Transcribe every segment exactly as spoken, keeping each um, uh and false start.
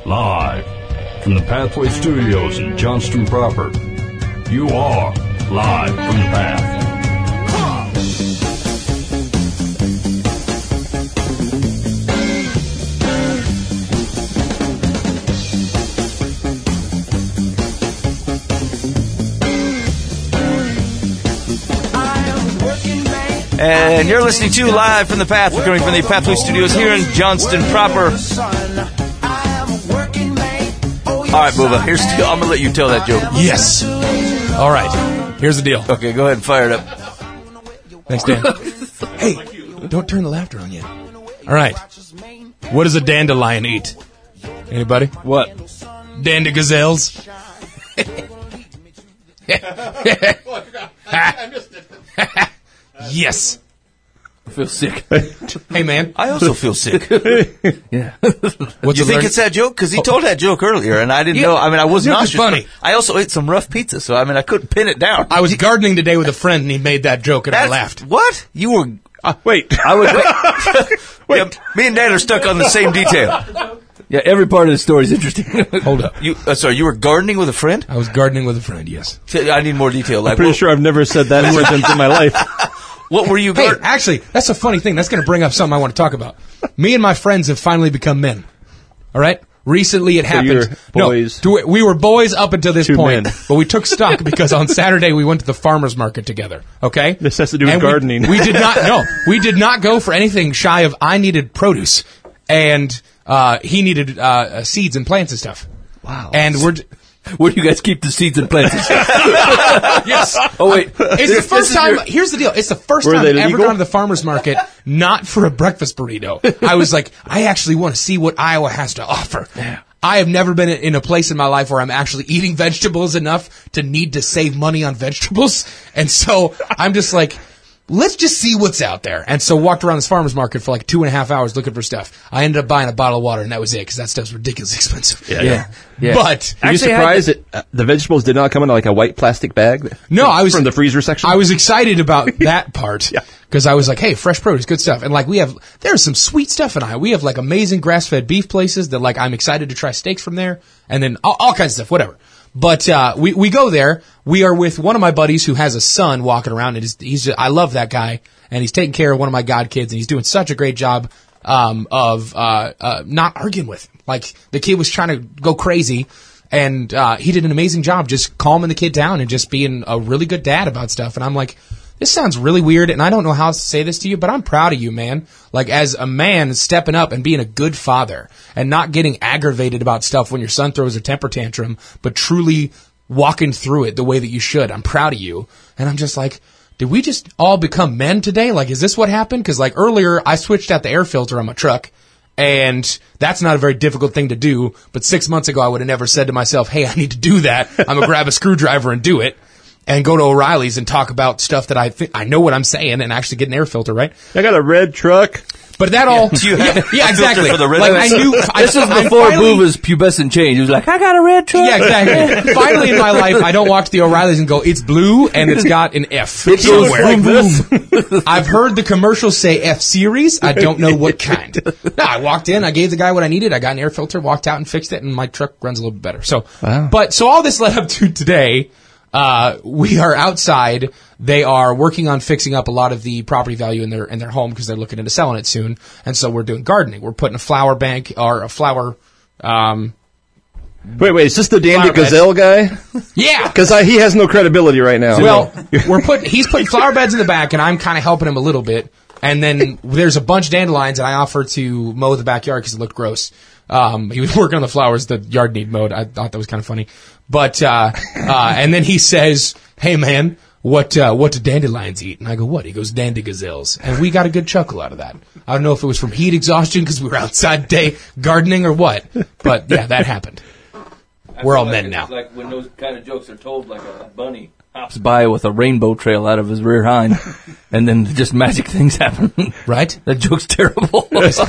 Live from the Pathway Studios in Johnston proper. You are Live from the Path. And you're listening to Live from the Path. We're coming from the Pathway Studios here in Johnston proper. All right, Bubba, here's the deal. I'm going to let you tell that joke. Yes. All right. Here's the deal. Okay, go ahead and fire it up. Thanks, Dan. Hey, don't turn the laughter on yet. All right. What does a dandelion eat? Anybody? What? Dandegazelles. Yes. I feel sick. Hey, man. I also feel sick. Yeah. What's you think learn- it's that joke? Because he told that joke earlier, and I didn't Yeah. know. I mean, I was Joke not is funny. I also ate some rough pizza, so I mean, I couldn't pin it down. I was gardening today with a friend, and he made that joke, and That's, I laughed. What? You were... Uh, wait. I was... Wait. Yeah, me and Dan are stuck on the same detail. Yeah, every part of the story is interesting. Hold up. You, uh, sorry, you were gardening with a friend? I was gardening with a friend, yes. I need more detail. Like, I'm pretty what, sure I've never said that sentence in my life. What were you Hey, gardening? actually, that's a funny thing. That's going to bring up something I want to talk about. Me and my friends have finally become men. All right? Recently it So happened. you're boys. No, we were boys up until this Two point, men. but we took stock because on Saturday we went to the farmer's market together. Okay? This has to do with And we- gardening. We, did not, no, we did not go for anything shy of I needed produce, and uh, he needed uh, seeds and plants and stuff. Wow. And we're... Where do you guys keep the seeds and plants? Yes. Oh, wait. It's This- the this first is time. your- Here's the deal. It's the first Were time they I've ever legal? gone to the farmer's market, not for a breakfast burrito. I was like, I actually want to see what Iowa has to offer. I have never been in a place in my life where I'm actually eating vegetables enough to need to save money on vegetables. And so I'm just like, let's just see what's out there. And so walked around this farmer's market for like two and a half hours looking for stuff. I ended up buying a bottle of water, and that was it, because that stuff's ridiculously expensive. Yeah. Yeah. Yeah. But Are you Actually, I surprised that uh, the vegetables did not come in like a white plastic bag? No, I was from the freezer section. I was excited about that part Yeah. because I was like, "Hey, fresh produce, good stuff." And like we have, there's some sweet stuff in Iowa. We have like amazing grass-fed beef places that like I'm excited to try steaks from there, and then all, all kinds of stuff, whatever. But uh, we we go there. We are with one of my buddies who has a son walking around, and he's, he's I love that guy, and he's taking care of one of my god kids, and he's doing such a great job um, of uh, uh, not arguing with him. Like the kid was trying to go crazy. And uh, he did an amazing job just calming the kid down and just being a really good dad about stuff. And I'm like, this sounds really weird, and I don't know how to say this to you, but I'm proud of you, man. Like, as a man, stepping up and being a good father and not getting aggravated about stuff when your son throws a temper tantrum, but truly walking through it the way that you should. I'm proud of you. And I'm just like, did we just all become men today? Like, is this what happened? Because, like, earlier I switched out the air filter on my truck. And that's not a very difficult thing to do. But six months ago, I would have never said to myself, hey, I need to do that. I'm going to grab a screwdriver and do it. And go to O'Reilly's and talk about stuff that I think I know what I'm saying and actually get an air filter, right? I got a red truck. But that all, Do you have yeah, yeah, a filter exactly. for the red like ones? I knew, I, This is I'm before finally- Boova's pubescent change. He was like, I got a red truck. Yeah, exactly. Finally in my life, I don't walk to the O'Reilly's and go, it's blue and it's got an F It goes somewhere. vroom, vroom. I've heard the commercials say F series. I don't know what kind. No, I walked in, I gave the guy what I needed, I got an air filter, walked out and fixed it, and my truck runs a little bit better. So, Wow. but so all this led up to today. Uh, we are outside. They are working on fixing up a lot of the property value in their in their home because they're looking into selling it soon. And so we're doing gardening. We're putting a flower bank or a flower. Um, Wait, wait, is this the Dandy Flower beds. Gazelle guy? yeah. Because he has no credibility right now. Well, we're put. He's putting flower beds in the back, and I'm kind of helping him a little bit. And then there's a bunch of dandelions, and I offer to mow the backyard because it looked gross. Um, he was working on the flowers. The yard need mowed. I thought that was kind of funny. But uh, uh, and then he says, "Hey, man, what uh, what do dandelions eat?" And I go, "What?" He goes, "Dandy gazelles." And we got a good chuckle out of that. I don't know if it was from heat exhaustion because we were outside day gardening or what. But yeah, that happened. We're all men now. It's like when those kind of jokes are told, like a bunny hops by with a rainbow trail out of his rear hind, and then just magic things happen. Right? That joke's terrible.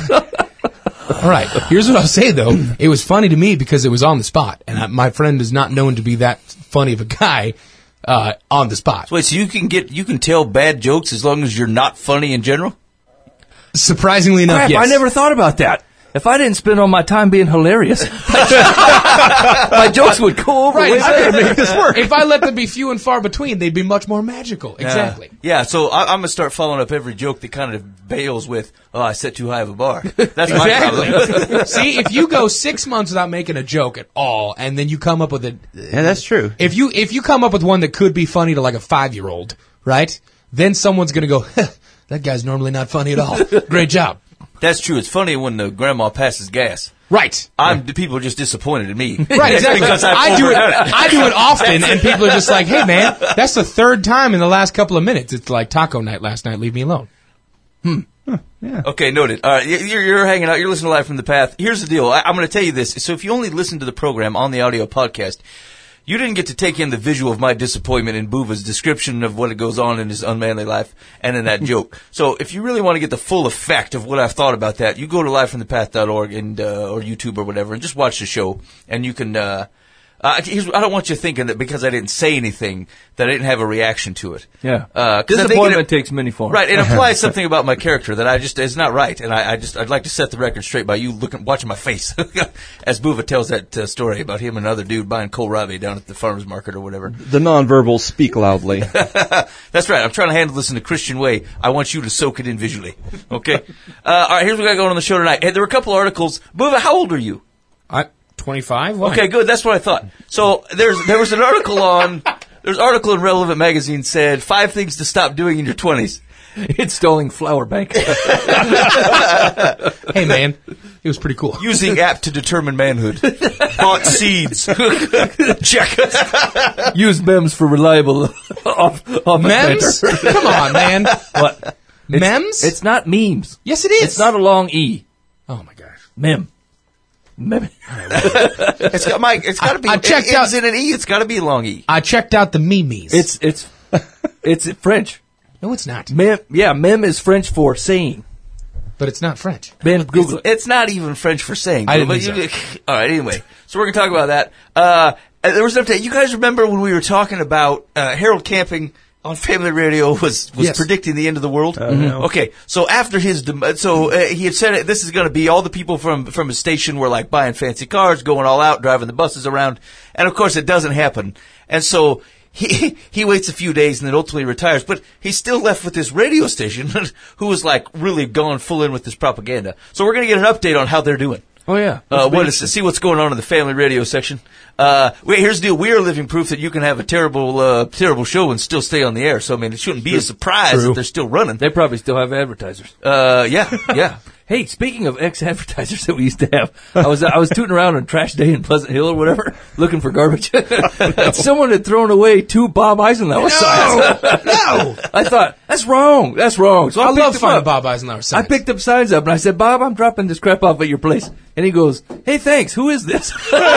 All right. Here's what I'll say, though. It was funny to me because it was on the spot. And I, my friend is not known to be that funny of a guy uh, on the spot. Wait, so you can get you can tell bad jokes as long as you're not funny in general? Surprisingly enough, Crap, yes. I never thought about that. if I didn't spend all my time being hilarious, my jokes would go over Right, way exactly. better. Make this work. If I let them be few and far between, they'd be much more magical. Exactly. Yeah, so I, I'm gonna start following up every joke that kind of bails with, "Oh, I set too high of a bar." That's my problem. Exactly. See, if you go six months without making a joke at all, and then you come up with a, Yeah, that's true. if you if you come up with one that could be funny to like a five year old, right? Then someone's gonna go, huh, that guy's normally not funny at all. Great job. That's true. It's funny when the grandma passes gas. Right. I'm the people are just disappointed in me. Right, exactly. Because I've I do it. overdone it. I do it often, and people are just like, "Hey, man, that's the third time in the last couple of minutes. It's like taco night last night. Leave me alone." Okay, noted. All right, you're, you're hanging out. You're listening to Live from the Path. Here's the deal. I, I'm going to tell you this. So if you only listen to the program on the audio podcast, you didn't get to take in the visual of my disappointment in Buva's description of what goes on in his unmanly life and in that joke. So if you really want to get the full effect of what I've thought about that, you go to live from the path dot org and uh, or YouTube or whatever and just watch the show, and you can. Uh, Uh, here's, I don't want you thinking that because I didn't say anything that I didn't have a reaction to it. Yeah. Uh, 'cause I think Disappointment it- takes many forms. Right, it implies something about my character that I just is not right, and I, I just I'd like to set the record straight by you looking watching my face as Buva tells that uh, story about him and another dude buying kohlrabi down at the farmers market or whatever. The nonverbals speak loudly. That's right. I'm trying to handle this in a Christian way. I want you to soak it in visually. Okay. uh, all right. Here's what we got going on the show tonight. Hey, there were a couple articles. Buva, how old are you? I twenty-five. Okay, good. That's what I thought. So there's there was an article on there's an article in Relevant Magazine said five things to stop doing in your twenties. Installing flower bank. Hey, man, it was pretty cool. Using app to determine manhood. Bought seeds. Check. Use M E M S for reliable off, off Mems? Come on, man. What? It's, Mems? It's not memes. Yes, it is. It's not a long E. Oh my gosh. Mem. Mem. It's got Mike. It's got to be. I checked it ends out- in an e. It's got to be a long e. I checked out the memes. It's it's it's French. no, it's not. Mem. Yeah, mem is French for saying. But it's not French. Ben, Google It's, it. it's not even French for saying. I didn't but think you- All right. Anyway, so we're gonna talk about that. Uh, there was an update. You guys remember when we were talking about uh, Harold Camping on Family Radio was was Yes. predicting the end of the world? no. Okay, so after his dem- so uh, he had said it, this is going to be all the people from from his station were like buying fancy cars, going all out, driving the buses around, and of course it doesn't happen. And so he he waits a few days and then ultimately retires, but he's still left with this radio station who was like really going full in with this propaganda. So we're going to get an update on how they're doing. Oh yeah. Uh, what is see what's going on in the Family Radio section. Uh, wait, here's the deal. We are living proof that you can have a terrible, uh, terrible show and still stay on the air. So I mean, it shouldn't be a surprise True. that they're still running. They probably still have advertisers. Uh, yeah, yeah. Hey, speaking of ex-advertisers that we used to have, I was I was tooting around on Trash Day in Pleasant Hill or whatever, looking for garbage. And someone had thrown away two Bob Eisenhower signs. No! I thought, that's wrong, that's wrong. So I, I picked love them finding up. Bob Eisenhower I signs. picked up signs up and I said, Bob, I'm dropping this crap off at your place. And he goes, hey, thanks, who is this?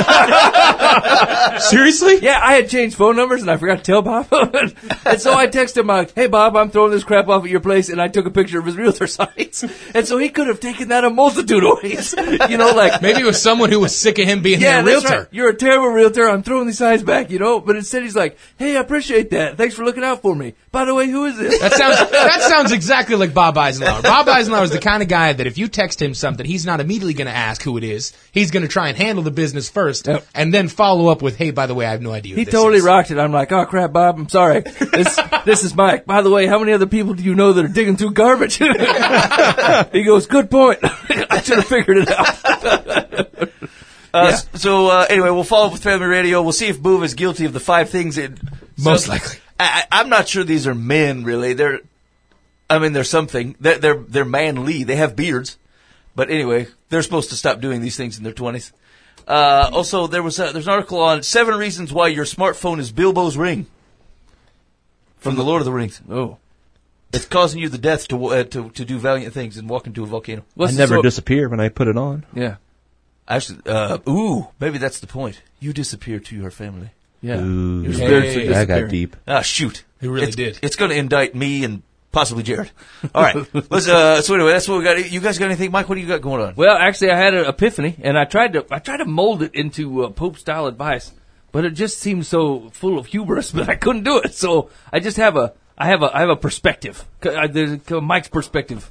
Seriously? Yeah, I had changed phone numbers and I forgot to tell Bob. And so I texted him, like, hey, Bob, I'm throwing this crap off at your place. And I took a picture of his realtor signs. And so he could have taken that a multitude of ways. You know, like, Maybe it was someone who was sick of him being yeah, a that's realtor. right. You're a terrible realtor. I'm throwing these signs back, you know. But instead he's like, hey, I appreciate that. Thanks for looking out for me. By the way, who is this? That sounds that sounds exactly like Bob Eisenhower. Bob Eisenhower is the kind of guy that if you text him something, he's not immediately going to ask who it is. He's going to try and handle the business first, Yep. and then follow up with, "Hey, by the way, I have no idea." Who He this totally is. rocked it. I'm like, oh crap, Bob, I'm sorry. This this is Mike. By the way, how many other people do you know that are digging through garbage? He goes, good point. I should have figured it out. Uh, Yeah. So uh, anyway, we'll follow up with Family Radio. We'll see if Boov is guilty of the five things. It, Most so- likely. I, I- I'm not sure these are men really. They're, I mean, they're something. They're they're, they're manly. They have beards, but anyway, they're supposed to stop doing these things in their twenties. Uh, also, there was a, there's an article on seven reasons why your smartphone is Bilbo's ring from the Lord of the Rings. Oh. It's causing you the death to uh, to to do valiant things and walk into a volcano. What's I the never sort- disappear when I put it on. Yeah. Actually, uh, ooh, maybe that's the point. You disappear to your family. Yeah. Ooh. Your spirits are Hey. That got disappearing. deep. Ah, shoot. It really it's, did. It's going to indict me and possibly Jared. All right. Let's, uh, so anyway, that's what we got. You guys got anything? Mike, what do you got going on? Well, actually, I had an epiphany, and I tried to I tried to mold it into uh, Pope-style advice, but it just seemed so full of hubris, but I couldn't do it. So I just have a I have a I have a perspective. C- I- There's a- Mike's perspective.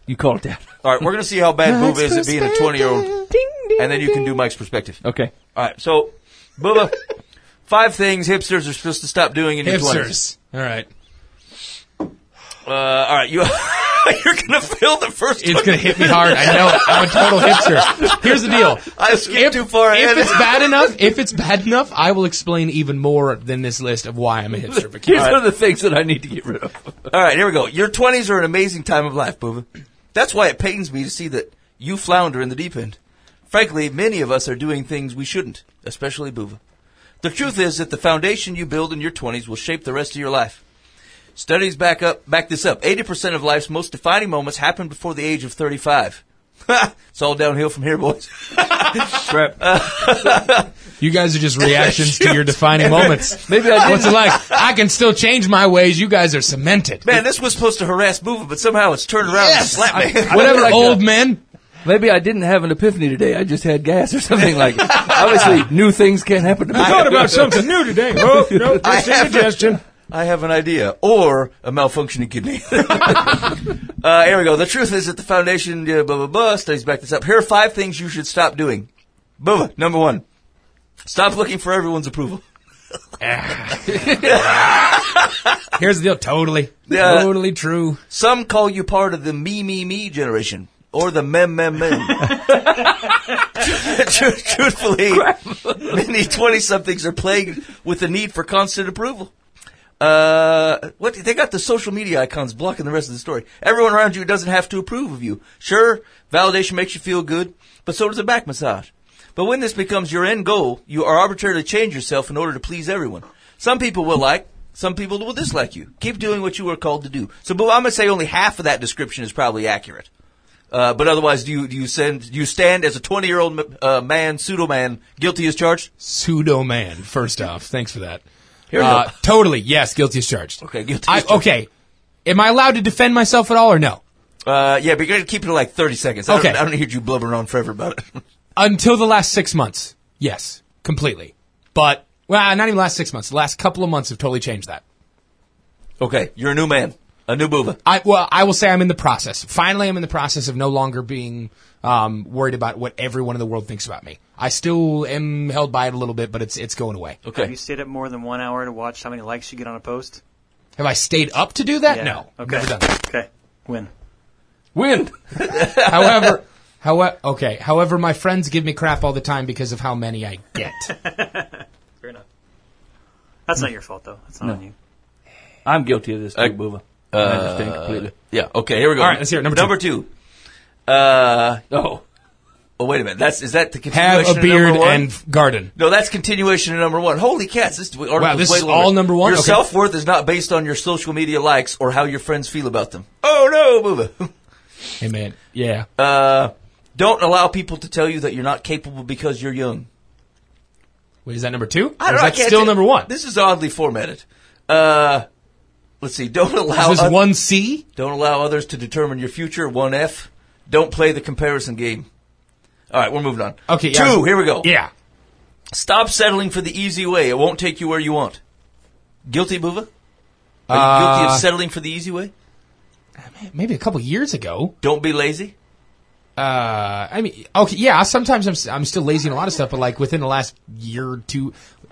You call it that. All right, we're going to see how bad Booba is at being a twenty-year-old, and then you can do Mike's perspective. Okay. All right, so, Booba, five things hipsters are supposed to stop doing in your twenties. Hipsters. All right. Uh, all right, you, you're going to fail the first It's one. going to hit me hard. I know it. I'm a total hipster. Here's the deal. I skipped too far ahead. If it's bad enough, if it's bad enough, I will explain even more than this list of why I'm a hipster. But Here's one of the things that I need to get rid of. All right, here we go. Your twenties are an amazing time of life, Booba. That's why it pains me to see that you flounder in the deep end. Frankly, many of us are doing things we shouldn't, especially Booba. The truth is that the foundation you build in your twenties will shape the rest of your life. Studies back up, back this up. eighty percent of life's most defining moments happen before the age of thirty-five. It's all downhill from here, boys. Crap. you guys are just reactions to your defining moments. Maybe I did. What's it like? I can still change my ways. You guys are cemented. Man, this was supposed to harass Booba, but somehow it's turned around Yes. and slapped me. I- Whatever, like old that. men. Maybe I didn't have an epiphany today. I just had gas or something like that. Obviously, new things can't happen to me. Thought about something new today. Oh, no, I just a have- suggestion. I have an idea. Or a malfunctioning kidney. uh, here we go. The truth is that the foundation, uh, blah, blah, blah, studies back this up. Here are five things you should stop doing. Booba, number one. Stop looking for everyone's approval. Here's the deal. Totally. Yeah. Totally true. Some call you part of the me, me, me generation. Or the mem, mem, mem. Truthfully, many twenty-somethings are plagued with the need for constant approval. Uh, what, they got the social media icons blocking the rest of the story. Everyone around you doesn't have to approve of you. Sure, validation makes you feel good, but so does a back massage. But when this becomes your end goal, you are arbitrarily change yourself in order to please everyone. Some people will like, some people will dislike you. Keep doing what you are called to do. So, but I'm gonna say only half of that description is probably accurate. Uh, but otherwise, do you do you send do you stand as a twenty-year-old uh, man, pseudo man, guilty as charged? Pseudo man. First off, thanks for that. Here we Uh, go. totally. Yes, guilty as charged. Okay, guilty I, as charged. okay. Am I allowed to defend myself at all or no? Uh, yeah, but you're gonna keep it to like thirty seconds. I Okay. don't, I don't hear you blubbering on forever about it. Until the last six months. Yes, completely. But, well, not even the last six months. The last couple of months have totally changed that. Okay, you're a new man, a new Booba. I, well, I will say I'm in the process. Finally, I'm in the process of no longer being um, worried about what everyone in the world thinks about me. I still am held by it a little bit, but it's it's going away. Okay. Have you stayed up more than one hour to watch how many likes you get on a post? Have I stayed up to do that? Yeah. No. Okay. Never done that. Okay. Win. Win. However, however, okay. However, my friends give me crap all the time because of how many I get. Fair enough. That's not your fault, though. That's not No. on you. I'm guilty of this too, Uh, Booba. I understand completely. Yeah. Okay. Here we go. All right, let's hear it. Number two. Number two. Uh, Oh. oh, wait a minute. That's is that the Have continuation a beard of number one? and f- garden. No, that's continuation of number one. Holy cats! This article Wow, is this way is longer. all number one? Your Okay. self worth is not based on your social media likes or how your friends feel about them. Oh no, Booba. Hey, man. Yeah. Uh, don't allow people to tell you that you're not capable because you're young. Wait, is that number two? I Or don't is know, I that can't still tell- number one? This is oddly formatted. Uh, let's see. Don't allow Is this oth- one C? Don't allow others to determine your future. One F. Don't play the comparison game. All right, we're moving on. Okay, yeah. Two. Here we go. Yeah. Stop settling for the easy way. It won't take you where you want. Guilty, Booba? Are you Uh, guilty of settling for the easy way? Maybe a couple years ago. Don't be lazy. Uh, I mean, okay, yeah. Sometimes I'm s- I'm still lazy in a lot of stuff, but like within the last year or two,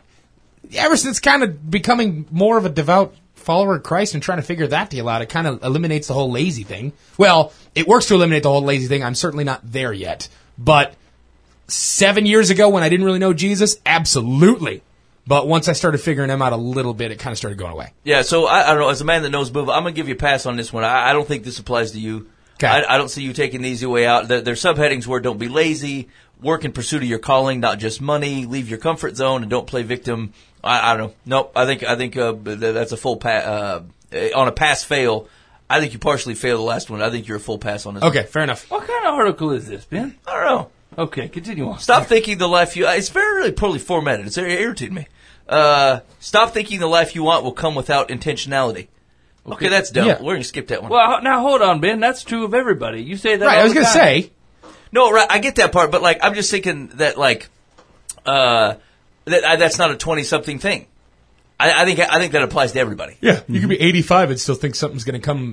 ever since kind of becoming more of a devout follower of Christ and trying to figure that deal out, it kind of eliminates the whole lazy thing. Well, it works to eliminate the whole lazy thing. I'm certainly not there yet, but seven years ago when I didn't really know Jesus, absolutely. But once I started figuring him out a little bit, it kind of started going away. Yeah, so I, I don't know. As a man that knows Booba, I'm going to give you a pass on this one. I, I don't think this applies to you. 'Kay. I, I don't see you taking the easy way out. There, there are subheadings where don't be lazy, work in pursuit of your calling, not just money, leave your comfort zone, and don't play victim. I, I don't know. Nope. I think I think uh, th- that's a full pass. Uh, on a pass fail, I think you partially failed the last one. I think you're a full pass on this. Okay, fair enough. What kind of article is this, Ben? I don't know. Okay, continue on. Stop thinking the life you. It's very really poorly formatted. It's irritating me. Uh, stop thinking the life you want will come without intentionality. Okay, that's dumb. Yeah. We're gonna skip that one. Well, now hold on, Ben. That's true of everybody. You say that. Right, all I was the gonna time. say. No, right. I get that part, but like, I'm just thinking that like, uh, that uh, that's not a twenty-something thing. I, I think I think that applies to everybody. Yeah, you can be eighty-five and still think something's going to come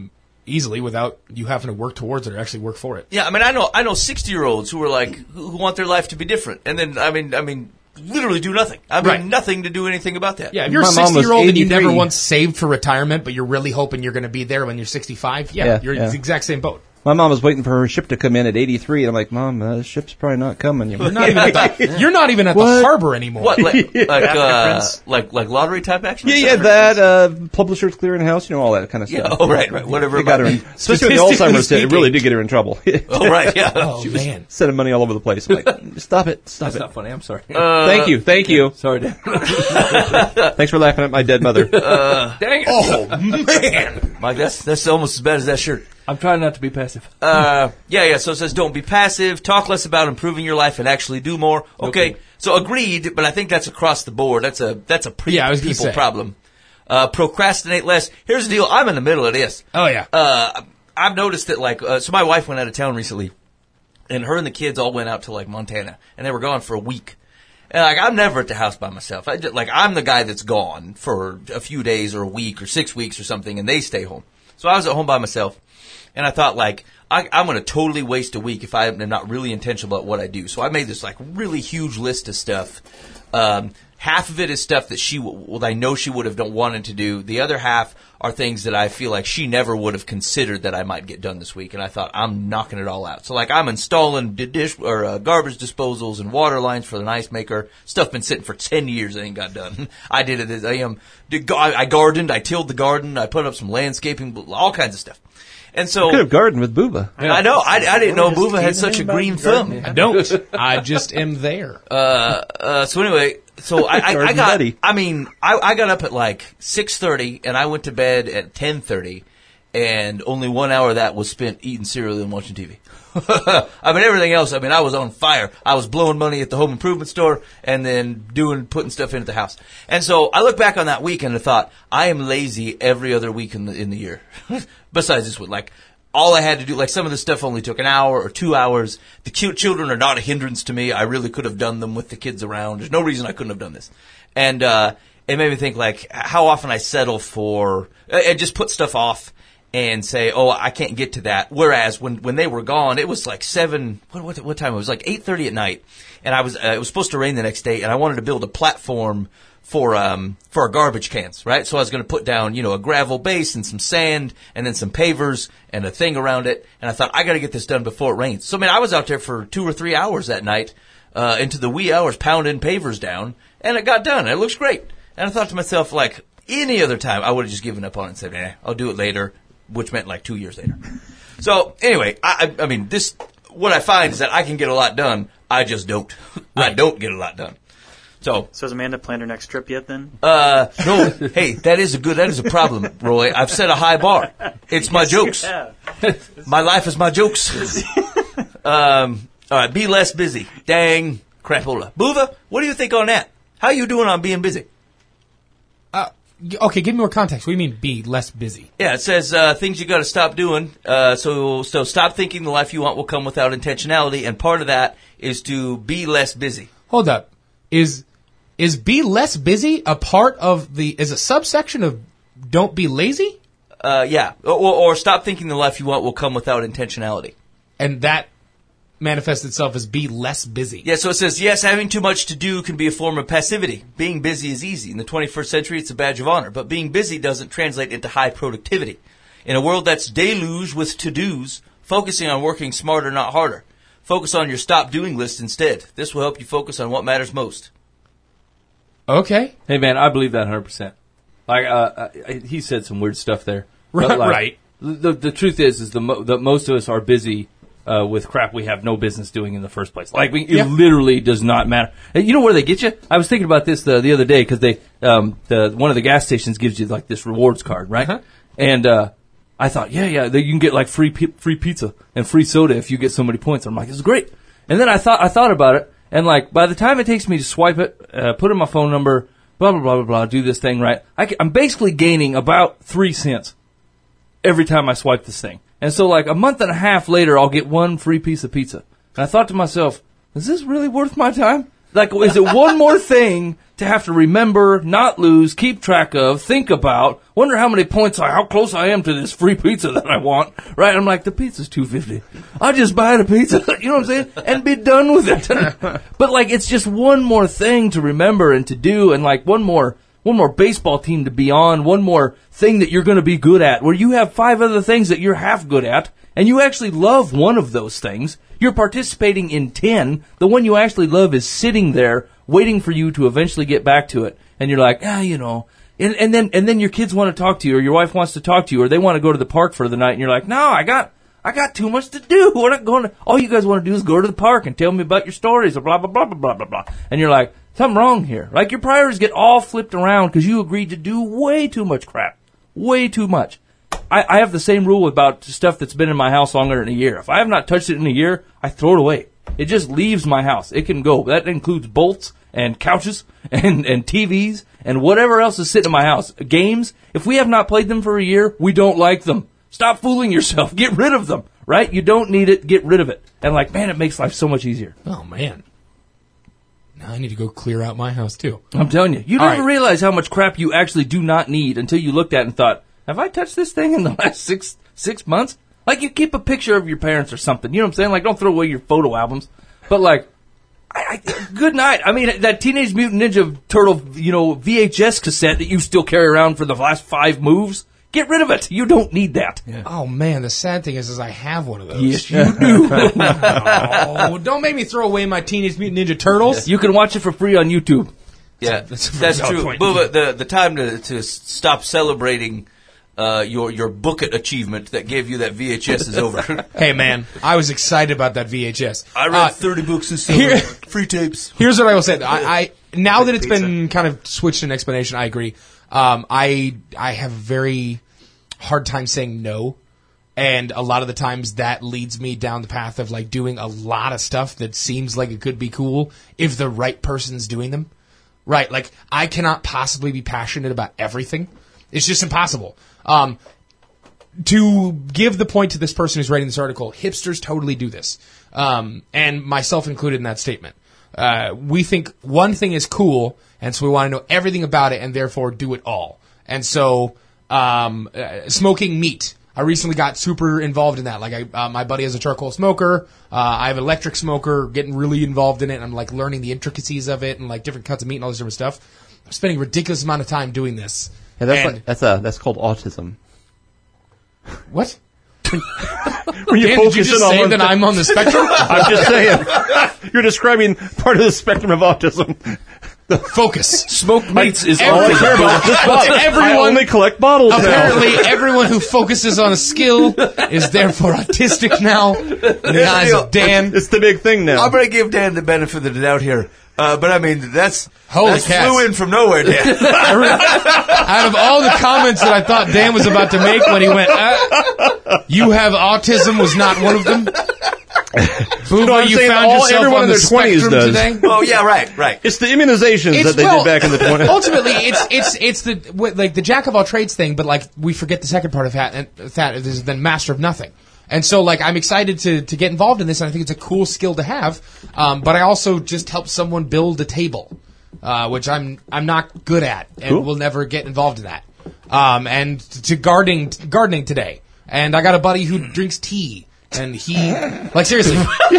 easily without you having to work towards it or actually work for it. Yeah, I mean, I know, I know sixty-year-olds who are like, who who want their life to be different, and then, I mean, I mean, literally do nothing. I mean, Right. nothing to do anything about that. Yeah, if you're a My mom was sixty-year-old and you never eighty-three. once saved for retirement, but you're really hoping you're going to be there when you're sixty-five, yeah, Yeah, you're yeah. in the exact same boat. My mom was waiting for her ship to come in at eighty-three, and I'm like, Mom, uh, the ship's probably not coming. You're not even at the, you're not even at the What? harbor anymore. What, like, like, uh, Prince. like, like lottery type action? Yeah, yeah, that, uh, Publishers Clearinghouse, you know, all that kind of Yeah, stuff. oh, right, right, whatever. It it got her might in, be. especially with the Statistically Alzheimer's, it speaking. really did get her in trouble. Oh, right, yeah. Oh, man. Sending money all over the place. I'm like, stop it, stop That's it. not funny. I'm sorry. Thank you, thank you. sorry, Dan. Thanks for laughing at my dead mother. Dang it. Oh, man. Mike, that's, that's almost as bad as that shirt. I'm trying not to be passive. Uh, yeah, yeah. So it says, don't be passive. Talk less about improving your life and actually do more. Okay. Okay. So agreed, but I think that's across the board. That's a that's a pre Yeah, I was gonna people say. problem. Uh, procrastinate less. Here's the deal. I'm in the middle of this. Oh, yeah. Uh, I've noticed that, like, uh, so my wife went out of town recently, and her and the kids all went out to like Montana, and they were gone for a week. And like, I'm never at the house by myself. I just, like, I'm the guy that's gone for a few days or a week or six weeks or something, and they stay home. So I was at home by myself, and I thought, like, I, I'm going to totally waste a week if I'm not really intentional about what I do. So I made this like really huge list of stuff. Um, half of it is stuff that she, w- well, I know she would have done, wanted to do. The other half are things that I feel like she never would have considered that I might get done this week. And I thought, I'm knocking it all out. So like, I'm installing di- dish or uh, garbage disposals and water lines for the ice maker. Stuff been sitting for ten years and ain't got done. I did it. I am. Did, I gardened. I tilled the garden. I put up some landscaping, all kinds of stuff. And so Could have gardened with Booba. I know. I, I didn't know Just Booba had teasing such a him about green gardening. thumb. I don't. I just am there. Uh, so anyway, so I, I, I Garden got. buddy. I mean, I, I got up at like six thirty, and I went to bed at ten thirty, and only one hour of that was spent eating cereal and watching T V. I mean, everything else. I mean, I was on fire. I was blowing money at the home improvement store, and then doing putting stuff in at the house. And so I look back on that week and I thought, I am lazy every other week in the in the year, besides this one. Like, all I had to do, like some of the stuff only took an hour or two hours. The cute children are not a hindrance to me. I really could have done them with the kids around. There's no reason I couldn't have done this. And uh, it made me think, like, how often I settle for, and just put stuff off and say, oh, I can't get to that. Whereas when, when they were gone, it was like seven, what, what, what time? It was like eight thirty at night. And I was, uh, it was supposed to rain the next day, and I wanted to build a platform for um for our garbage cans, right? So I was going to put down, you know, a gravel base and some sand and then some pavers and a thing around it. And I thought, I got to get this done before it rains. So I mean, I was out there for two or three hours that night, uh, into the wee hours, pounding pavers down, and it got done. It looks great. And I thought to myself, like, any other time, I would have just given up on it and said, eh, I'll do it later, which meant like two years later. So anyway, I, I I mean, this, what I find is that I can get a lot done. I just don't. I don't get a lot done. So, So has Amanda planned her next trip yet then? uh, no, hey, that is a good, that is a problem, Roy. I've set a high bar. It's my jokes. Yeah. My life is my jokes. um, all right, be less busy. Dang, crapola. Boova, what do you think on that? How you doing on being busy? Uh, g- okay, give me more context. What do you mean be less busy? Yeah, it says uh, things you got to stop doing. Uh, so, so stop thinking the life you want will come without intentionality, and part of that is to be less busy. Hold up. Is is be less busy a part of the, is a subsection of don't be lazy? Uh, yeah, or, or stop thinking the life you want will come without intentionality. And that manifests itself as be less busy. Yeah, so it says, yes, having too much to do can be a form of passivity. Being busy is easy. In the twenty-first century, it's a badge of honor. But being busy doesn't translate into high productivity. In a world that's deluged with to-dos, focusing on working smarter, not harder. Focus on your stop doing list instead. This will help you focus on what matters most. Okay. Hey, man, I believe that one hundred percent. Like, uh, I, he said some weird stuff there. But, Right, like, right. The, the truth is, is the, mo- the most of us are busy uh, with crap we have no business doing in the first place. Like, we, it Yeah. literally does not matter. And you know where they get you? I was thinking about this the, the other day because they, um, the one of the gas stations gives you like this rewards card, right? Uh-huh. And uh, I thought, yeah, yeah, they, you can get like free pi- free pizza and free soda if you get so many points. I'm like, this is great. And then I thought I thought about it, and like by the time it takes me to swipe it, uh, put in my phone number, blah blah blah blah blah, do this thing right, I can, I'm basically gaining about three cents every time I swipe this thing. And so like a month and a half later, I'll get one free piece of pizza. And I thought to myself, is this really worth my time? Like, is it one more thing to have to remember, not lose, keep track of, think about, wonder how many points I, how close I am to this free pizza that I want, right? I'm like, the pizza's two fifty. I'll just buy the pizza, you know what I'm saying? And be done with it. But like, it's just one more thing to remember and to do, and like one more, one more baseball team to be on, one more thing that you're going to be good at, where you have five other things that you're half good at, and you actually love one of those things. You're participating in ten. The one you actually love is sitting there waiting for you to eventually get back to it. And you're like, ah, you know. And, and then and then your kids want to talk to you, or your wife wants to talk to you, or they want to go to the park for the night. And you're like, no, I got I got too much to do. We're not going to. All you guys want to do is go to the park and tell me about your stories, or blah, blah, blah, blah, blah, blah, blah. And you're like, something wrong here. Like, your priorities get all flipped around because you agreed to do way too much crap. Way too much. I, I have the same rule about stuff that's been in my house longer than a year. If I have not touched it in a year, I throw it away. It just leaves my house. It can go. That includes bolts and couches and, and T Vs and whatever else is sitting in my house. Games, if we have not played them for a year, we don't like them. Stop fooling yourself. Get rid of them, right? You don't need it. Get rid of it. And like, man, it makes life so much easier. Oh, man. Now I need to go clear out my house, too. I'm telling you. You All never right. realize how much crap you actually do not need until you looked at it and thought, have I touched this thing in the last six six months? Like, you keep a picture of your parents or something. You know what I'm saying? Like, don't throw away your photo albums. But, like, I, I, good night. I mean, that Teenage Mutant Ninja Turtle, you know, V H S cassette that you still carry around for the last five moves, get rid of it. You don't need that. Yeah. Oh, man, the sad thing is, is I have one of those. Yes, you do. Oh, don't make me throw away my Teenage Mutant Ninja Turtles. You can watch it for free on YouTube. Yeah, That's a that's, valid true. point. Bubba, the the time to to stop celebrating uh, your your book it achievement that gave you that V H S is over. Hey, man, I was excited about that V H S. I read Uh, thirty books this summer. here- Free tapes. Here's what I will say. I, I now that it's Pizza. been kind of switched in explanation, I agree. Um, I I have a very hard time saying no, and a lot of the times that leads me down the path of like doing a lot of stuff that seems like it could be cool if the right person's doing them. Right, like I cannot possibly be passionate about everything. It's just impossible. Um, to give the point to this person who's writing this article, hipsters totally do this, um, and myself included in that statement. Uh, we think one thing is cool, and so we want to know everything about it, and therefore do it all. And so, um, uh, smoking meat. I recently got super involved in that. Like, I, uh, my buddy has a charcoal smoker. Uh, I have an electric smoker. Getting really involved in it. And I'm like learning the intricacies of it and like different cuts of meat and all this different stuff. I'm spending a ridiculous amount of time doing this. Yeah, that's And- like, that's uh that's called autism. What? When you Dan, did you just say that I'm on the spectrum? I'm just saying. You're describing part of the spectrum of autism. Focus. Smoked meats is Every- all I care about this bottle. I Everyone, only collect bottles apparently, everyone who focuses on a skill is therefore autistic now in the eyes of now. Dan. It's the big thing now. I'm going to give Dan the benefit of the doubt here. Uh, but I mean, that's, Holy that's cats. flew in from nowhere, Dan. Out of all the comments that I thought Dan was about to make when he went, uh, you have autism was not one of them. Booba, No, I'm you saying found all- yourself everyone on in the their twenties spectrum does. today. Oh, yeah, right, right. It's the immunizations It's- that they well, did back in the twenties. Ultimately, it's it's it's the what- like the jack of all trades thing, but like we forget the second part of that, and that is then master of nothing. And so, like, I'm excited to to get involved in this, and I think it's a cool skill to have. Um, but I also just helped someone build a table, uh, which I'm I'm not good at, and Cool. will never get involved in that. Um, and to gardening gardening today, and I got a buddy who drinks tea, and he like seriously.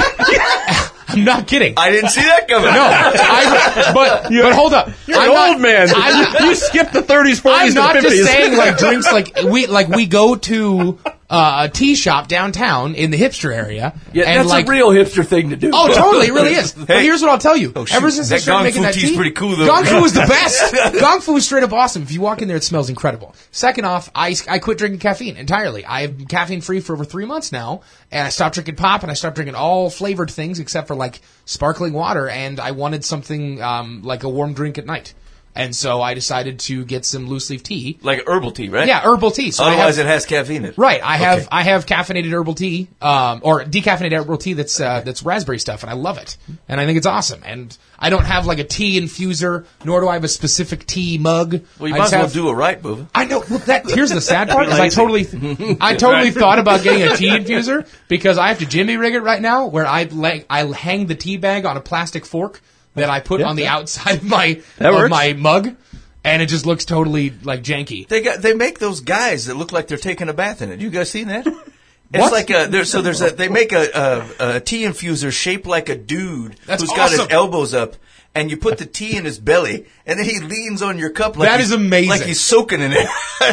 I'm not kidding. I didn't see that coming. No, I, but but hold up. You're I'm an not- old man. I'm, You skipped the thirties, forties, I'm not and just fifties. saying like drinks like we like we go to uh, a tea shop downtown in the hipster area. Yeah, and that's like, a real hipster thing to do. Oh, totally, it really is. But here's what I'll tell you. Oh, shoot. Ever since I That started Gong making Fu that tea's tea, pretty cool, though. Gong Fu is the best. Gong Fu is straight up awesome. If you walk in there, it smells incredible. Second off, I, I quit drinking caffeine entirely. I have been caffeine free for over three months now, and I stopped drinking pop, and I stopped drinking all flavored things except for like sparkling water, and I wanted something um, like a warm drink at night. And so I decided to get some loose leaf tea. Like herbal tea, right? Yeah, herbal tea. So I Otherwise, have- it has caffeine in it. Right, I have Okay. I have caffeinated herbal tea, um, or decaffeinated herbal tea that's uh, that's raspberry stuff, and I love it, and I think it's awesome. And I don't have like a tea infuser, nor do I have a specific tea mug. Well, you I might just as well have- do it right, Booba. I know. Well, that here's the sad part is I totally, I totally thought about getting a tea infuser because I have to jimmy rig it right now, where I lay, I hang the tea bag on a plastic fork that I put Yeah, on the yeah. outside of my That of works. my mug, and it just looks totally like janky. They got they make those guys that look like they're taking a bath in it. You guys seen that? It's What? like a there's so there's a they make a, a, a tea infuser shaped like a dude That's who's got his awesome. elbows up, and you put the tea in his belly, and then he leans on your cup like That he's- is amazing. like he's soaking in it.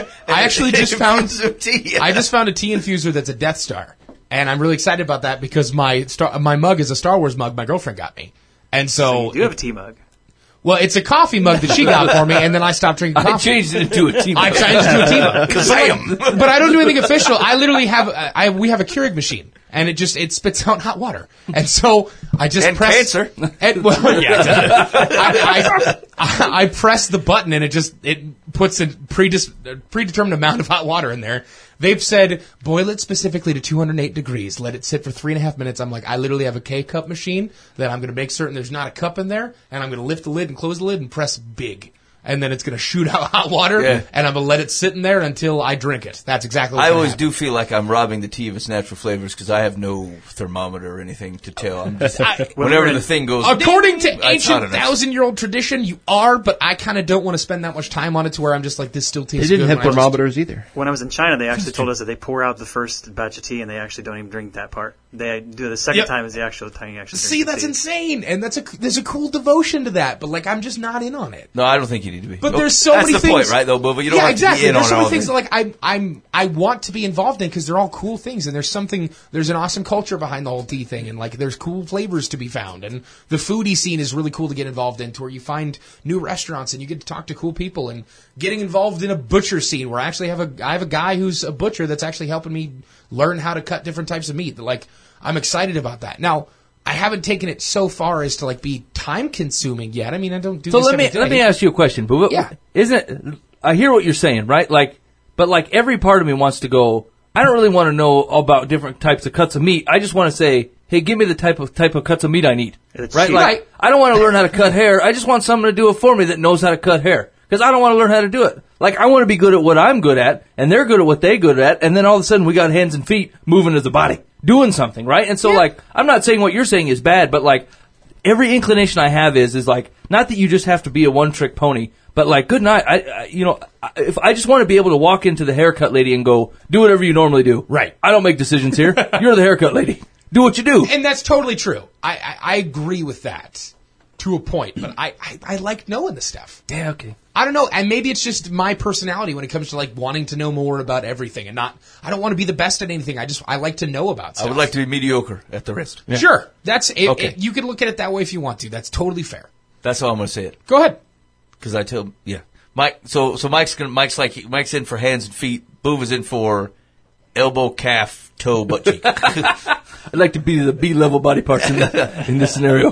I actually just It found infuses some tea. I just found a tea infuser that's a Death Star, and I'm really excited about that because my star, my mug is a Star Wars mug my girlfriend got me, and so You do have a tea mug. well, it's a coffee mug that she got for me, and then I stopped drinking I coffee. changed it into a team. I changed it to a tea mug. Kazam! But I don't do anything official. I literally have uh, I we have a Keurig machine, and it just it spits out hot water, and so I just And press cancer. And, well, yeah, I, I, I press the button, and it just it puts a predis, a predetermined amount of hot water in there. They've said boil it specifically to two hundred eight degrees, let it sit for three and a half minutes. I'm like, I literally have a K cup machine that I'm going to make certain there's not a cup in there, and I'm going to lift the lid and close the lid and press big. And then it's going to shoot out hot water, Yeah. and I'm going to let it sit in there until I drink it. That's exactly what's I gonna always happen. do feel like I'm robbing the tea of its natural flavors because I have no thermometer or anything to tell. I'm just, whenever the thing goes, According to ding, it's hot ancient enough. thousand-year-old tradition, you are, but I kind of don't want to spend that much time on it to where I'm just like, this still They tastes didn't good. have when I just- thermometers either. When I was in China, they actually told us that they pour out the first batch of tea and they actually don't even drink that part. They do the second Yep. time is the actual time you actually See, drink the that's tea. insane, and that's a there's a cool devotion to that, but like I'm just not in on it. No, I don't think you need to be. But Nope. there's so That's many the things, point, right? Though, Bubba, you don't yeah, have exactly. to be in There's on so many all things of that it. like I I'm I want to be involved in because they're all cool things, and there's something there's an awesome culture behind the whole tea thing, and like there's cool flavors to be found, and the foodie scene is really cool to get involved in, to where you find new restaurants and you get to talk to cool people, and getting involved in a butcher scene where I actually have a I have a guy who's a butcher that's actually helping me learn how to cut different types of meat. Like I'm excited about that. Now I haven't taken it so far as to like be time consuming yet. I mean, I don't do So this let me every let day. me ask you a question, but what, Yeah. isn't I hear what you're saying, right? Like, but like every part of me wants to go. I don't really want to know about different types of cuts of meat. I just want to say, hey, give me the type of type of cuts of meat I need, It's right? cheap. Like, Right. I don't want to learn how to cut hair. I just want someone to do it for me that knows how to cut hair, because I don't want to learn how to do it. Like, I want to be good at what I'm good at, and they're good at what they're good at, and then all of a sudden we got hands and feet moving as a body, doing something, right? And so, like, I'm not saying what you're saying is bad, but like, every inclination I have is, is like, not that you just have to be a one-trick pony, but like, good night. I, I you know, I- if I just want to be able to walk into the haircut lady and go, do whatever you normally do. Right. I don't make decisions here. You're the haircut lady. Do what you do. And that's totally true. I, I, I agree with that to a point, but I, I, I like knowing the stuff. Yeah, okay. I don't know, and maybe it's just my personality when it comes to like wanting to know more about everything, and not. I don't want to be the best at anything. I just I like to know about stuff. I would like to be mediocre at the rest. Sure, that's it, Okay. it- you can look at it that way if you want to. That's totally fair. That's how I'm going to say it. Go ahead. Because I tell, yeah, Mike. So so Mike's gonna Mike's like Mike's in for hands and feet. Boov is in for elbow, calf, toe, butt cheek. I'd like to be the B-level body parts in, the, in this scenario.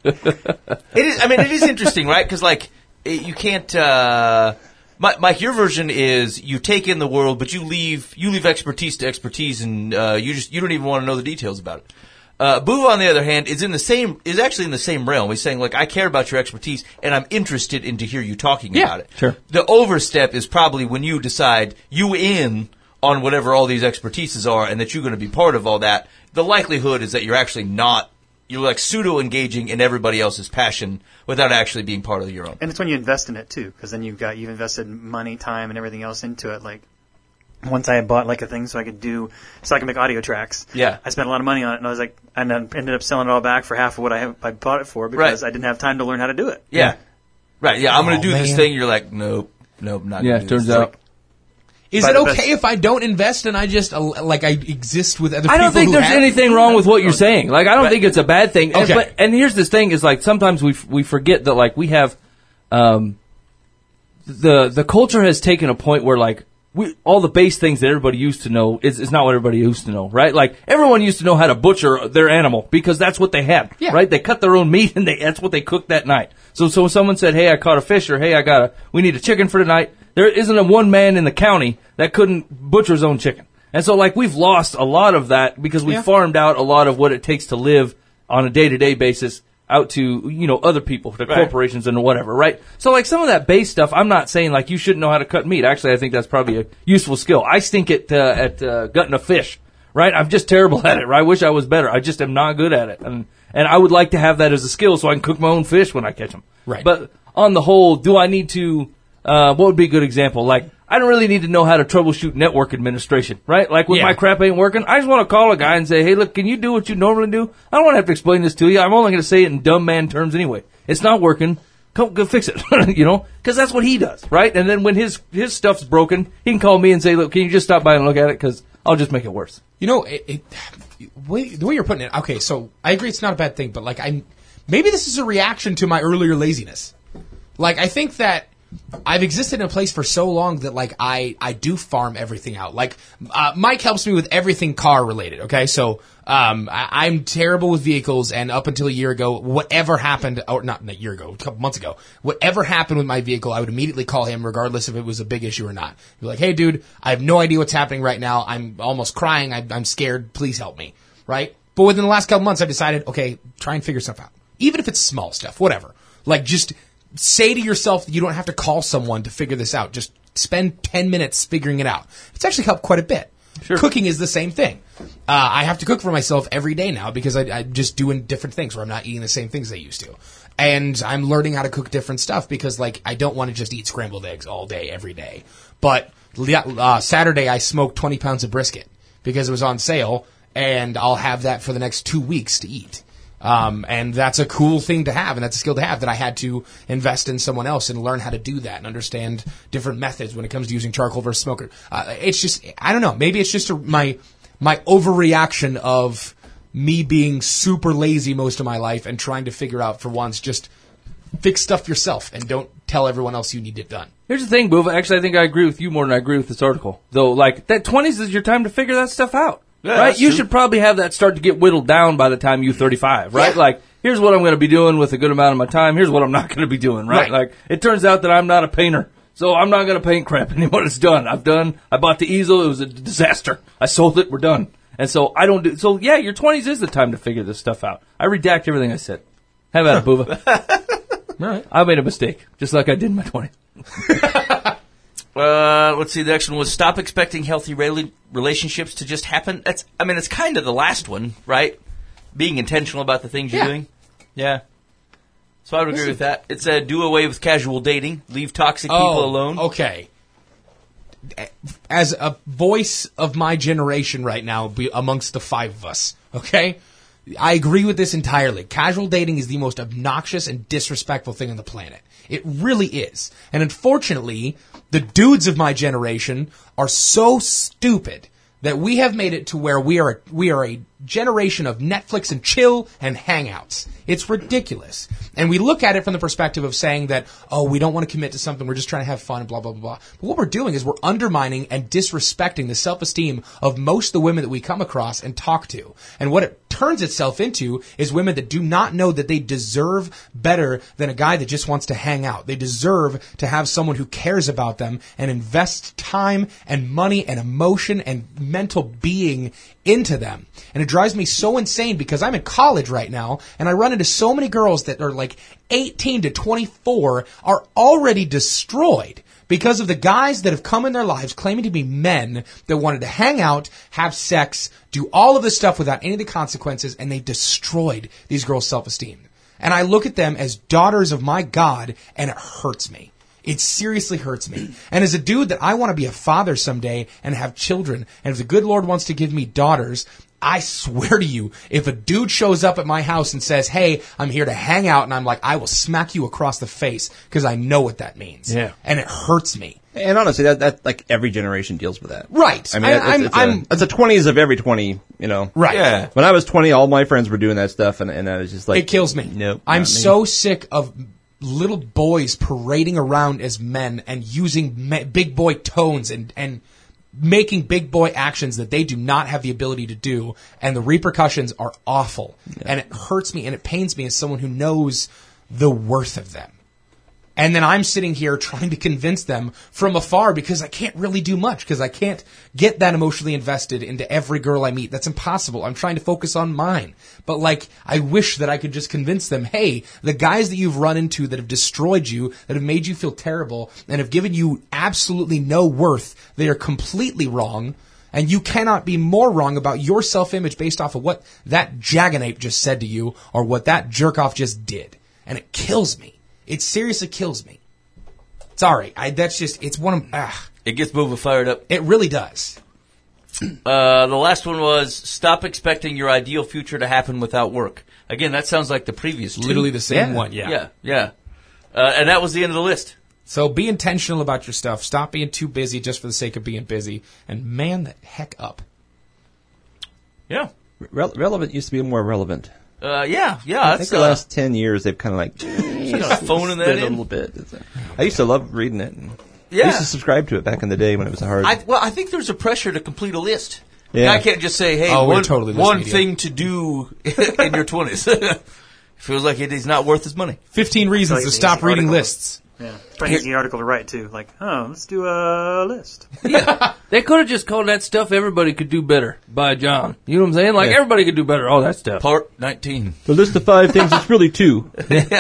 It is. I mean, it is interesting, right? Because like it, you can't. Uh, Mi- Mike, your version is you take in the world, but you leave you leave expertise to expertise, and uh, you just you don't even want to know the details about it. Uh, Boov, on the other hand, is in the same is actually in the same realm. He's saying, like, I care about your expertise, and I'm interested in to hear you talking Yeah, about it. sure. The overstep is probably when you decide you in on whatever all these expertises are, and that you're going to be part of all that. The likelihood is that you're actually not. You're like pseudo engaging in everybody else's passion without actually being part of your own. And it's when you invest in it too, because then you've got you've invested money, time, and everything else into it. Like once I had bought like a thing so I could do so I could make audio tracks. Yeah. I spent a lot of money on it, and I was like, and then ended up selling it all back for half of what I have, I bought it for because Right. I didn't have time to learn how to do it. Yeah. Right. Yeah. I'm going Oh, to do this man. thing. You're like, nope, nope, not Yeah, going to do turns this. out. Like, Is By it the okay best- if I don't invest and I just uh, like I exist with other people? I don't think who there's have- anything wrong with what you're saying. Like, I don't think it's a bad thing. And, Okay. but, and here's this thing: is like sometimes we f- we forget that like we have, um, the the culture has taken a point where like we all the base things that everybody used to know is is not what everybody used to know, right? Like everyone used to know how to butcher their animal because that's what they had, Yeah. right? They cut their own meat and they that's what they cooked that night. So so when someone said, "Hey, I caught a fish," or "Hey, I got a we need a chicken for tonight," there isn't a one man in the county that couldn't butcher his own chicken. And so, like, we've lost a lot of that because we Yeah. farmed out a lot of what it takes to live on a day-to-day basis out to, you know, other people, to Right. corporations and whatever, right? So, like, some of that base stuff, I'm not saying, like, you shouldn't know how to cut meat. Actually, I think that's probably a useful skill. I stink at, uh, at uh, gutting a fish, right? I'm just terrible at it, right? I wish I was better. I just am not good at it. And And I would like to have that as a skill so I can cook my own fish when I catch them. Right. But on the whole, do I need to, uh, what would be a good example? Like, I don't really need to know how to troubleshoot network administration, right? Like when Yeah. my crap ain't working, I just want to call a guy and say, hey, look, can you do what you normally do? I don't want to have to explain this to you. I'm only going to say it in dumb man terms anyway. It's not working. Come, go fix it, you know? Because that's what he does, right? And then when his his stuff's broken, he can call me and say, look, can you just stop by and look at it? Because I'll just make it worse. You know, it, it, way, the way you're putting it, okay, so I agree it's not a bad thing, but like I'm, maybe this is a reaction to my earlier laziness. Like I think that I've existed in a place for so long that like I, I do farm everything out. Like uh, Mike helps me with everything car related. Okay, so um, I, I'm terrible with vehicles, and up until a year ago, whatever happened, or not a year ago, a couple months ago, whatever happened with my vehicle, I would immediately call him, regardless if it was a big issue or not. Be like, hey, dude, I have no idea what's happening right now. I'm almost crying. I, I'm scared. Please help me. Right? But within the last couple months, I've decided, okay, try and figure stuff out, even if it's small stuff, whatever. Like just say to yourself that you don't have to call someone to figure this out. Just spend ten minutes figuring it out. It's actually helped quite a bit. Sure. Cooking is the same thing. Uh, I have to cook for myself every day now because I, I'm just doing different things where I'm not eating the same things I used to. And I'm learning how to cook different stuff because, like, I don't want to just eat scrambled eggs all day, every day. But uh, Saturday I smoked twenty pounds of brisket because it was on sale, and I'll have that for the next two weeks to eat. Um, and that's a cool thing to have, and that's a skill to have that I had to invest in someone else and learn how to do that and understand different methods when it comes to using charcoal versus smoker. Uh, it's just, I don't know, maybe it's just a, my, my overreaction of me being super lazy most of my life and trying to figure out for once, just fix stuff yourself and don't tell everyone else you need it done. Here's the thing, Boova. Actually, I think I agree with you more than I agree with this article. Though, like, that twenties is your time to figure that stuff out. Yeah, right? You true. should probably have that start to get whittled down by the time you're thirty-five, right? Yeah. Like, here's what I'm going to be doing with a good amount of my time. Here's what I'm not going to be doing, right? right? Like, it turns out that I'm not a painter, so I'm not going to paint crap anymore. It's done. I've done. I bought the easel. It was a disaster. I sold it. We're done. And so I don't do. So yeah, your twenties is the time to figure this stuff out. I redact everything I said. How about it, Boova? All right. I made a mistake, just like I did in my twenties. Uh, let's see, the next one was stop expecting healthy rela- relationships to just happen. That's, I mean, it's kind of the last one, right? Being intentional about the things you're Yeah. doing. Yeah. So I would agree with that. It said do away with casual dating, leave toxic people Oh, alone. Okay. As a voice of my generation right now, be amongst the five of us, okay? I agree with this entirely. Casual dating is the most obnoxious and disrespectful thing on the planet. It really is. And unfortunately, the dudes of my generation are so stupid that we have made it to where we are a, we are a generation of Netflix and chill and hangouts. It's ridiculous. And we look at it from the perspective of saying that, oh, we don't want to commit to something, we're just trying to have fun and blah, blah, blah, blah. But what we're doing is we're undermining and disrespecting the self-esteem of most of the women that we come across and talk to. And what it turns itself into is women that do not know that they deserve better than a guy that just wants to hang out. They deserve to have someone who cares about them and invests time and money and emotion and mental being into them. And it drives me so insane because I'm in college right now and I run into so many girls that are like eighteen to twenty-four are already destroyed because of the guys that have come in their lives claiming to be men that wanted to hang out, have sex, do all of this stuff without any of the consequences, and they destroyed these girls' self-esteem. And I look at them as daughters of my God, and it hurts me. It seriously hurts me. And as a dude that I want to be a father someday and have children, and if the good Lord wants to give me daughters, I swear to you, if a dude shows up at my house and says, hey, I'm here to hang out, and I'm like, I will smack you across the face because I know what that means. Yeah. And it hurts me. And honestly, that, that like every generation deals with that. Right. I mean, I, it's, I'm, it's, I'm, a, it's a twenties of every twenty, you know. right. Yeah. When I was twenty, all my friends were doing that stuff, and, and I was just like, It kills me. Nope. I'm not me. so sick of little boys parading around as men and using me- big boy tones and, and making big boy actions that they do not have the ability to do, and the repercussions are awful. Yeah. And it hurts me and it pains me as someone who knows the worth of them. And then I'm sitting here trying to convince them from afar because I can't really do much because I can't get that emotionally invested into every girl I meet. That's impossible. I'm trying to focus on mine. But like, I wish that I could just convince them, hey, the guys that you've run into that have destroyed you, that have made you feel terrible, and have given you absolutely no worth, they are completely wrong. And you cannot be more wrong about your self-image based off of what that jaganape just said to you or what that jerk-off just did. And it kills me. It seriously kills me. Sorry, I, that's just, it's one of, ah. It gets Bova fired up. It really does. Uh, the last one was, stop expecting your ideal future to happen without work. Again, that sounds like the previous two. Literally the same Yeah. one, yeah. Yeah, yeah. Uh, and that was the end of the list. So be intentional about your stuff. Stop being too busy just for the sake of being busy. And man the heck up. Yeah. Re- relevant used to be more relevant. Uh, yeah, yeah. I That's, think the uh, last ten years they've kind of like kind of phoning that split a in. little bit. It's, uh, I used to love reading it. And Yeah. I used to subscribe to it back in the day when it was hard. I, well, I think there's a pressure to complete a list. Yeah. I can't just say, hey, Oh, we're one, totally list one media. thing to do in your twenties. Feels like it is not worth his money. fifteen reasons Like to the stop easy reading article. lists. Yeah, it's probably an easy article to write too. Like, oh, let's do a list. They could have just called that stuff "Everybody Could Do Better" by John. You know what I'm saying? Like Yeah. everybody could do better. All that stuff. Part nineteen. the list of five things, it's really two.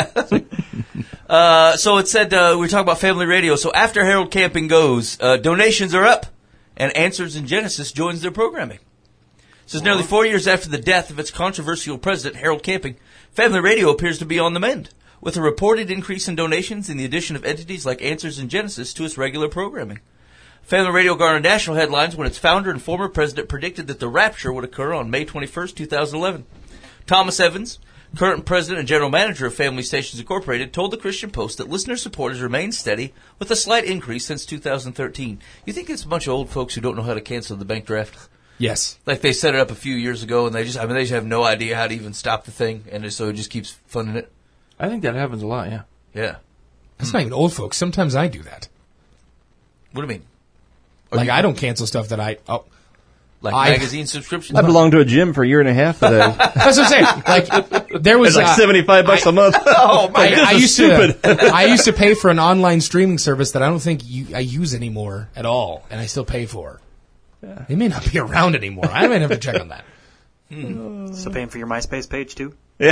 Uh, so it said, uh, we were talking about family radio. So after Harold Camping goes, uh, donations are up, and Answers in Genesis joins their programming. Says nearly four years after the death of its controversial president, Harold Camping, family radio appears to be on the mend, with a reported increase in donations and the addition of entities like Answers in Genesis to its regular programming. Family Radio garnered national headlines when its founder and former president predicted that the rapture would occur on May twenty-first, two thousand eleven. Thomas Evans, current president and general manager of Family Stations Incorporated, told the Christian Post that listener support has remained steady with a slight increase since two thousand thirteen. You think it's a bunch of old folks who don't know how to cancel the bank draft? Yes. Like they set it up a few years ago and they just, I mean, they just have no idea how to even stop the thing, and so it just keeps funding it. I think that happens a lot. Yeah. Yeah. It's not even old folks. Sometimes I do that. What do you mean? Like, I don't cancel stuff that I, oh. Like I- magazine subscriptions? I belonged to a gym for a year and a half. But uh, That's what I'm saying. Like, there was it's like uh, seventy-five bucks a month. Oh I, this I is used stupid. to, I used to pay for an online streaming service that I don't think you, I use anymore at all, and I still pay for. Yeah. They may not be around anymore. I might have to check on that. So paying for your MySpace page too.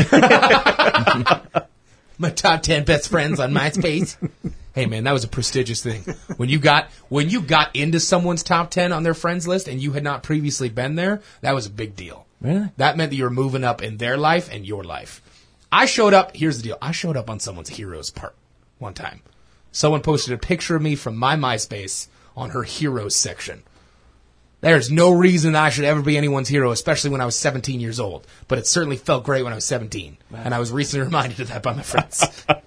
My top ten best friends on MySpace. Hey man, that was a prestigious thing. When you got when you got into someone's top ten on their friends list and you had not previously been there, that was a big deal. Really? That meant that you were moving up in their life and your life. I showed up. Here's the deal. I showed up on someone's heroes part one time. Someone posted a picture of me from my MySpace on her heroes section. There's no reason I should ever be anyone's hero, especially when I was seventeen years old. But it certainly felt great when I was seventeen. And I was recently reminded of that by my friends.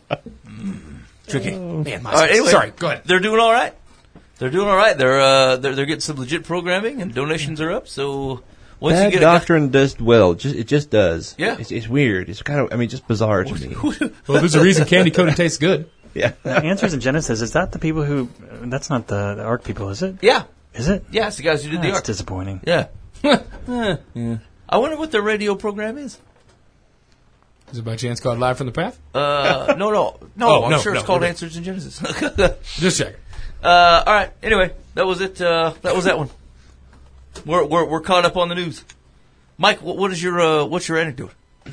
Tricky. Man, my All right, anyway, Sorry, go ahead. They're doing all right. They're doing all right. They're uh, they're they're getting some legit programming, and donations are up. So once Bad you get doctrine does well. Just it just does. Yeah. it's, it's weird. It's kind of I mean just bizarre to me. Well, there's a reason candy coated tastes good. Yeah. Uh, Answers in Genesis, is that the people who, uh, that's not the, the ARC people, is it? a, yeah, Is it? yeah, it's the guys who did the That's art. disappointing. Yeah. yeah. I wonder what their radio program is. Is it by chance called Live from the Path? Uh, no, no, no. Oh, I'm no, sure it's no, called we're- Answers in Genesis. Just check. uh, all right. Anyway, that was it. Uh, that was that one. We're we're we're caught up on the news. Mike, what, what is your uh, what's your anecdote?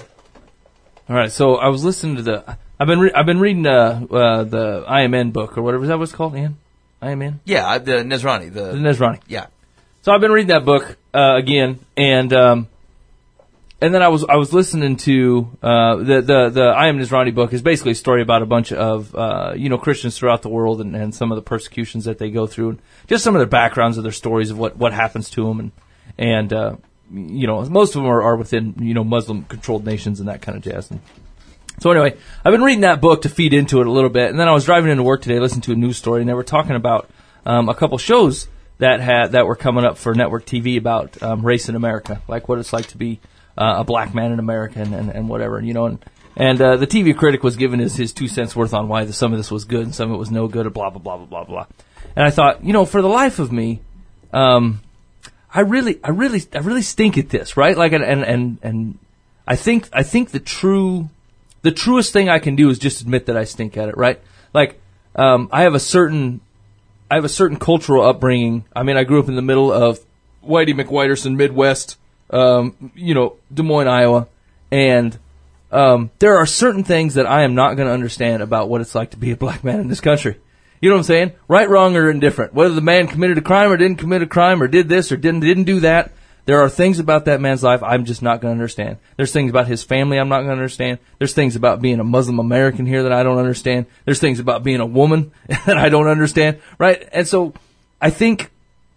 All right. So I was listening to the. I've been re- I've been reading uh, uh, the I M N book or whatever. Is that what it's called? Ian? I M N. Yeah, I- the Nezrani. The, The Nezrani. yeah. So I've been reading that book uh, again, and um, and then I was I was listening to uh, the the the I Am Nezrani book is basically a story about a bunch of uh, you know Christians throughout the world and, and some of the persecutions that they go through, and just some of their backgrounds of their stories of what, what happens to them, and and uh, you know most of them are, are within you know Muslim controlled nations and that kind of jazz. And so anyway, I've been reading that book to feed into it a little bit, and then I was driving into work today, listening to a news story, and they were talking about um, a couple shows that had that were coming up for network T V about um, race in America, like what it's like to be uh, a black man in America and, and, and whatever, you know. And and uh, the T V critic was giving his, his two cents worth on why the, some of this was good and some of it was no good, and blah blah blah blah blah blah. And I thought, you know, for the life of me, um, I really, I really, I really stink at this, right? Like, and and and, and I think I think the true, the truest thing I can do is just admit that I stink at it, right? Like, um, I have a certain. I have a certain cultural upbringing. I mean, I grew up in the middle of Whitey McWhiterson, Midwest, um, you know, Des Moines, Iowa, and um, there are certain things that I am not going to understand about what it's like to be a black man in this country. You know what I'm saying? Right, wrong, or indifferent. Whether the man committed a crime or didn't commit a crime or did this or didn't didn't do that, there are things about that man's life I'm just not going to understand. There's things about his family I'm not going to understand. There's things about being a Muslim American here that I don't understand. There's things about being a woman that I don't understand, right? And so I think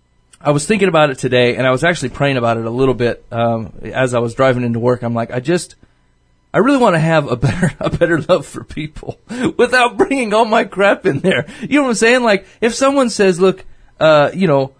I was thinking about it today, and I was actually praying about it a little bit um, as I was driving into work. I'm like, I just... I really want to have a better, a better love for people without bringing all my crap in there. You know what I'm saying? Like, if someone says, look, uh, you know,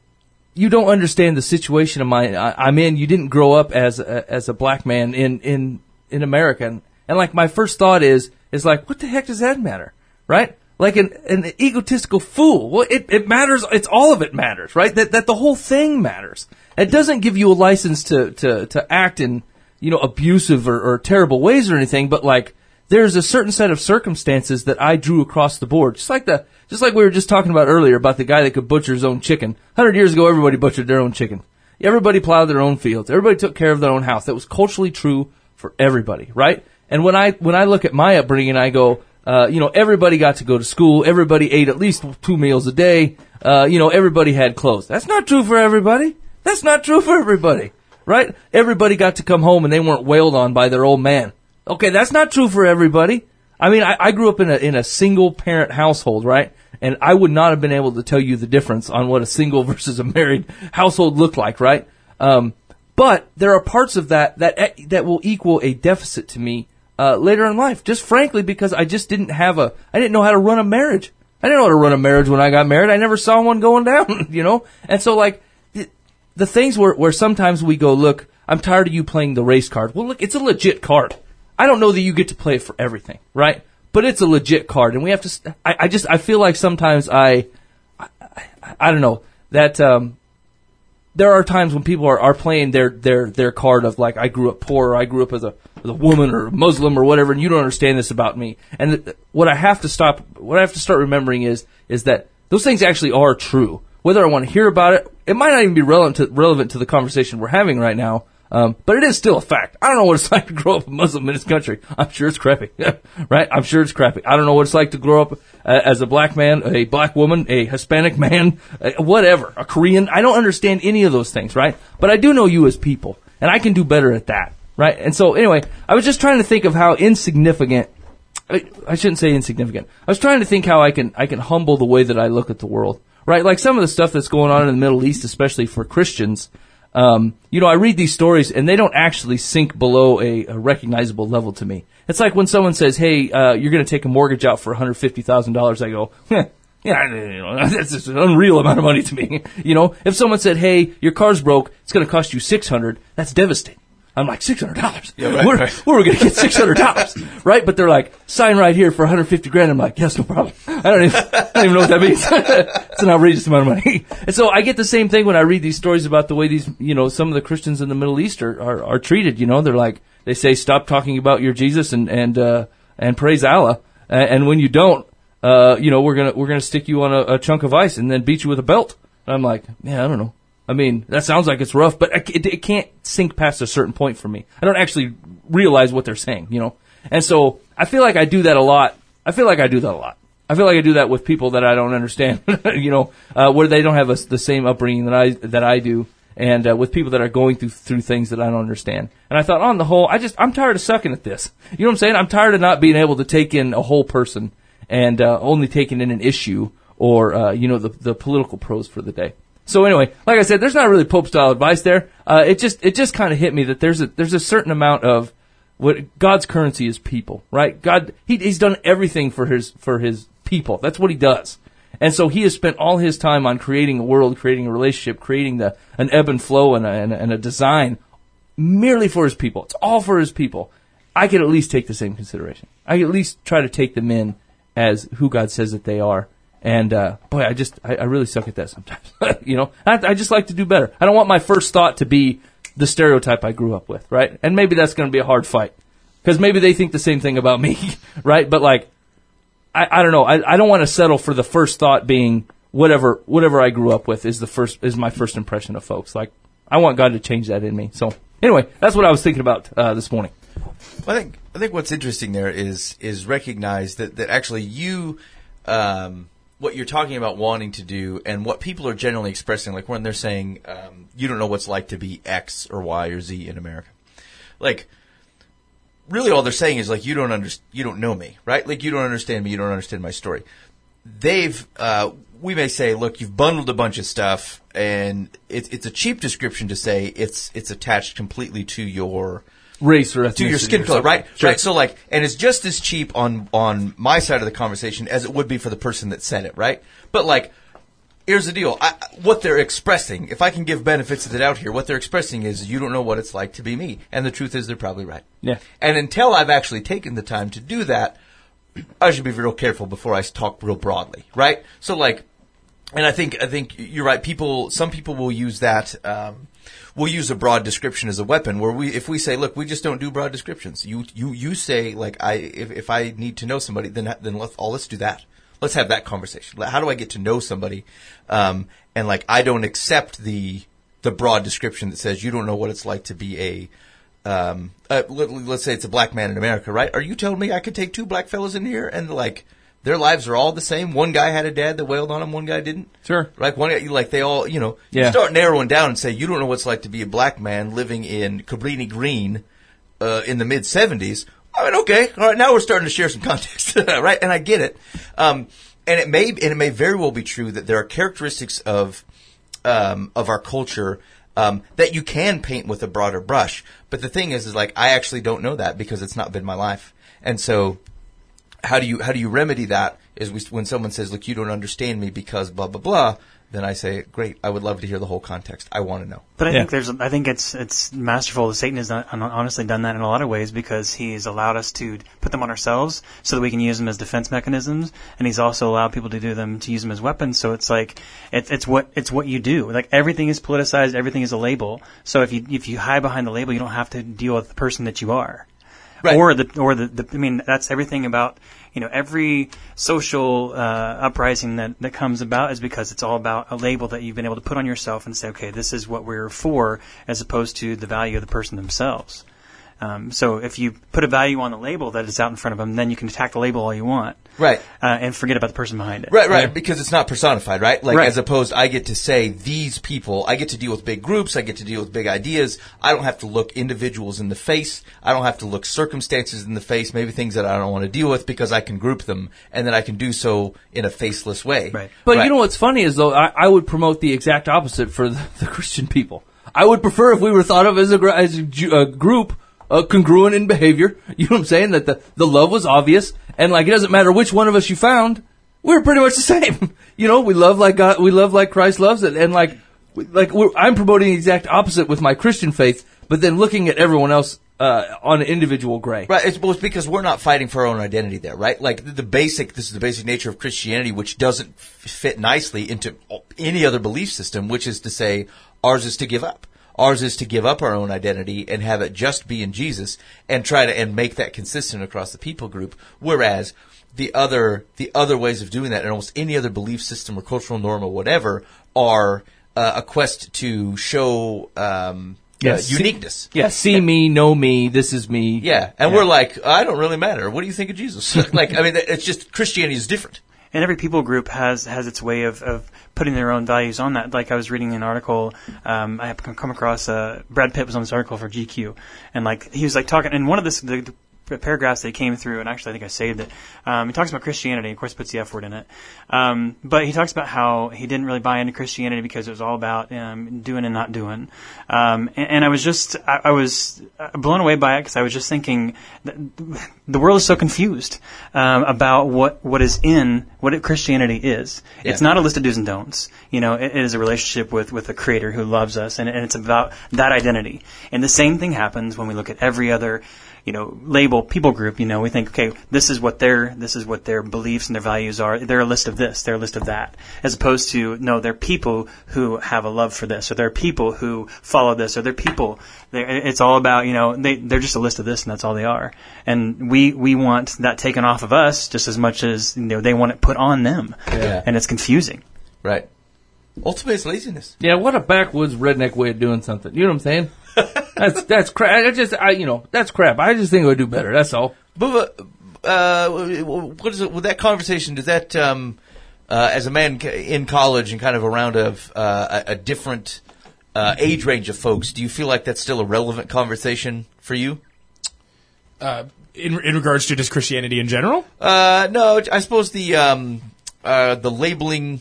you don't understand the situation of mine, I, I'm in, you didn't grow up as a, as a black man in, in, in America. And, and like, my first thought is, is like, what the heck does that matter? Right? Like an, an egotistical fool. Well, it, it matters. It's all of it matters, right? That, that the whole thing matters. It doesn't give you a license to, to, to act in, you know, abusive or, or terrible ways or anything, but like, there's a certain set of circumstances that I drew across the board. Just like the, just like we were just talking about earlier about the guy that could butcher his own chicken. A hundred years ago, everybody butchered their own chicken. Everybody plowed their own fields. Everybody took care of their own house. That was culturally true for everybody, right? And when I, when I look at my upbringing, I go, uh, you know, everybody got to go to school. Everybody ate at least two meals a day. Uh, you know, everybody had clothes. That's not true for everybody. That's not true for everybody. Right? Everybody got to come home and they weren't wailed on by their old man. Okay, that's not true for everybody. I mean, I, I grew up in a in a single parent household, right? And I would not have been able to tell you the difference on what a single versus a married household looked like, right? Um, but there are parts of that that that will equal a deficit to me uh, later in life. Just frankly, because I just didn't have a, I didn't know how to run a marriage. I didn't know how to run a marriage when I got married. I never saw one going down, you know. And so, like, the things where, where sometimes we go, look, I'm tired of you playing the race card. Well, look, it's a legit card. I don't know that you get to play it for everything, right? But it's a legit card, and we have to. I, I just I feel like sometimes I, I, I don't know that um, there are times when people are, are playing their, their their card of like, I grew up poor, or I grew up as a as a woman or a Muslim or whatever, and you don't understand this about me. And th- what I have to stop, what I have to start remembering is is that those things actually are true. Whether I want to hear about it, it might not even be relevant to, relevant to the conversation we're having right now, um, but it is still a fact. I don't know what it's like to grow up a Muslim in this country. I'm sure it's crappy, right? I'm sure it's crappy. I don't know what it's like to grow up uh, as a black man, a black woman, a Hispanic man, uh, whatever, a Korean. I don't understand any of those things, right? But I do know you as people, and I can do better at that, right? And so, anyway, I was just trying to think of how insignificant. I, I shouldn't say insignificant. I was trying to think how I can I can humble the way that I look at the world. Right, like some of the stuff that's going on in the Middle East, especially for Christians, um, you know, I read these stories and they don't actually sink below a, a recognizable level to me. It's like when someone says, hey, uh, you're going to take a mortgage out for one hundred fifty thousand dollars, I go, eh, yeah, you know, that's just an unreal amount of money to me. You know, if someone said, hey, your car's broke, it's going to cost you six hundred dollars, that's devastating. I'm like, six hundred dollars? Yeah, right, where, right. where are we going to get six hundred dollars? Right? But they're like, sign right here for one hundred fifty grand. I'm like, yes, no problem. I don't even, I don't even know what that means. It's an outrageous amount of money. And so I get the same thing when I read these stories about the way these, you know, some of the Christians in the Middle East are, are, are treated. You know, they're like, they say, stop talking about your Jesus and, and, uh, and praise Allah. And, and when you don't, uh, you know, we're going to, we're going to stick you on a, a chunk of ice and then beat you with a belt. And I'm like, yeah, I don't know. I mean, that sounds like it's rough, but it, it can't sink past a certain point for me. I don't actually realize what they're saying, you know? And so I feel like I do that a lot. I feel like I do that a lot. I feel like I do that with people that I don't understand, you know, uh, where they don't have a, the same upbringing that I, that I do, and uh, with people that are going through, through things that I don't understand. And I thought, on the whole, I just, I'm tired of sucking at this. You know what I'm saying? I'm tired of not being able to take in a whole person and uh, only taking in an issue or, uh, you know, the, the political prose for the day. So anyway, like I said, there's not really Pope style advice there. Uh, it just it just kind of hit me that there's a there's a certain amount of what God's currency is people, right? God he, he's done everything for his for his people. That's what he does. And so he has spent all his time on creating a world, creating a relationship, creating the an ebb and flow and a, and a, and a design merely for his people. It's all for his people. I could at least take the same consideration. I could at least try to take them in as who God says that they are. And, uh, boy, I just, I, I really suck at that sometimes. You know, I, I just like to do better. I don't want my first thought to be the stereotype I grew up with, right? And maybe that's going to be a hard fight. Because maybe they think the same thing about me, right? But, like, I, I don't know. I, I don't want to settle for the first thought being whatever, whatever I grew up with is the first, is my first impression of folks. Like, I want God to change that in me. So, anyway, that's what I was thinking about, uh, this morning. Well, I think, I think what's interesting there is, is recognize that, that actually you, um, what you're talking about wanting to do and what people are generally expressing, like when they're saying, um, you don't know what it's like to be X or Y or Z in America. Like, really all they're saying is, like, you don't under, you don't know me, right? Like, you don't understand me, you don't understand my story. They've, uh, we may say, look, you've bundled a bunch of stuff, and it's it's a cheap description to say it's it's attached completely to your race or ethnicity, to your skin color, right? Sure. Right. So, like, and it's just as cheap on on my side of the conversation as it would be for the person that said it, right? But, like, here's the deal: I, what they're expressing, if I can give benefits of the doubt here, what they're expressing is you don't know what it's like to be me, and the truth is they're probably right. Yeah. And until I've actually taken the time to do that, I should be real careful before I talk real broadly, right? So, like, and I think I think you're right. People, some people will use that. Um, will use a broad description as a weapon. Where we, if we say, look, we just don't do broad descriptions. You you you say, like, I if, if I need to know somebody, then then let's all let's do that. Let's have that conversation. How do I get to know somebody? Um, and like, I don't accept the the broad description that says you don't know what it's like to be a Um, uh, let, let's say it's a black man in America, right? Are you telling me I could take two black fellas in here and, like, their lives are all the same? One guy had a dad that wailed on him, one guy didn't? Sure. Right? One guy, like, they all, you know, Yeah. you start narrowing down and say, you don't know what it's like to be a black man living in Cabrini Green, uh, in the mid seventies. I mean, okay. All right. Now we're starting to share some context, right? And I get it. Um, and it may, and it may very well be true that there are characteristics of, um, of our culture Um, that you can paint with a broader brush. But the thing is, is like, I actually don't know that because it's not been my life. And so how do you, how do you remedy that is we, when someone says, look, you don't understand me because blah, blah, blah, then I say, great, I would love to hear the whole context. I want to know. But I Yeah. think there's, I think it's it's masterful. Satan has done, honestly done that in a lot of ways because he's allowed us to put them on ourselves so that we can use them as defense mechanisms, and he's also allowed people to do them to use them as weapons. So it's like it's it's what it's what you do. Like everything is politicized, everything is a label. So if you if you hide behind the label, you don't have to deal with the person that you are. Right. Or the, or the, the, I mean, that's everything about, you know, every social, uh, uprising that, that comes about is because it's all about a label that you've been able to put on yourself and say, okay, this is what we're for, as opposed to the value of the person themselves. Um, so if you put a value on the label that is out in front of them, then you can attack the label all you want. Right. Uh, and forget about the person behind it. Right, right, because it's not personified, right? Like, Right. as opposed, I get to say these people, I get to deal with big groups, I get to deal with big ideas. I don't have to look individuals in the face. I don't have to look circumstances in the face, maybe things that I don't want to deal with, because I can group them, and then I can do so in a faceless way. Right. But Right. you know what's funny is, though, I, I would promote the exact opposite for the, the Christian people. I would prefer if we were thought of as a, gr- as a, ju- a group, uh, congruent in behavior. You know what I'm saying? That the, the love was obvious, and like it doesn't matter which one of us you found, we're pretty much the same. You know, we love like God, we love like Christ loves it, and like, we, like we're, I'm promoting the exact opposite with my Christian faith, but then looking at everyone else uh, on an individual gray. Right, it's, well, it's because we're not fighting for our own identity there, right? Like, the, the basic, this is the basic nature of Christianity, which doesn't f- fit nicely into any other belief system, which is to say, ours is to give up. Ours is to give up our own identity and have it just be in Jesus and try to, and make that consistent across the people group. Whereas the other, the other ways of doing that in almost any other belief system or cultural norm or whatever are uh, a quest to show, um, Yes. uh, uniqueness. Yeah, see me, know me, this is me. Yeah, and Yeah. we're like, I don't really matter. What do you think of Jesus? Like, I mean, it's just Christianity is different. And every people group has, has its way of, of putting their own values on that. Like I was reading an article, um, I have come across, uh, Brad Pitt was on this article for G Q, and like, he was like talking, and one of this, the, the paragraphs that came through, and actually I think I saved it, um, he talks about Christianity, of course puts the F word in it, um, but he talks about how he didn't really buy into Christianity because it was all about, um, doing and not doing, um, and, and I was just, I, I was blown away by it because I was just thinking, that the world is so confused, um, about what, what is in, what it, Christianity is. Yeah. It's not a list of do's and don'ts. You know, it, it is a relationship with, with a creator who loves us, and, and it's about that identity. And the same thing happens when we look at every other, you know, label, people group. You know, we think, okay, this is what their, this is what their beliefs and their values are. They're a list of this, they're a list of that. As opposed to, no, they're people who have a love for this, or they're people who follow this, or they're people. They're, it's all about, you know, they, they're just a list of this, and that's all they are. And we, we want that taken off of us just as much as, you know, they want it put on them. Yeah. And it's confusing. Right. Ultimately, it's laziness. Yeah, what a backwoods redneck way of doing something. You know what I'm saying? that's that's crap. I just, I, you know, that's crap. I just think I would do better. That's all. But uh, what is it with that conversation? Does that um, uh, as a man in college and kind of around a, uh, a, a different uh, age range of folks, do you feel like that's still a relevant conversation for you? Uh, in in regards to just Christianity in general? Uh, no, I suppose the um, uh, the labeling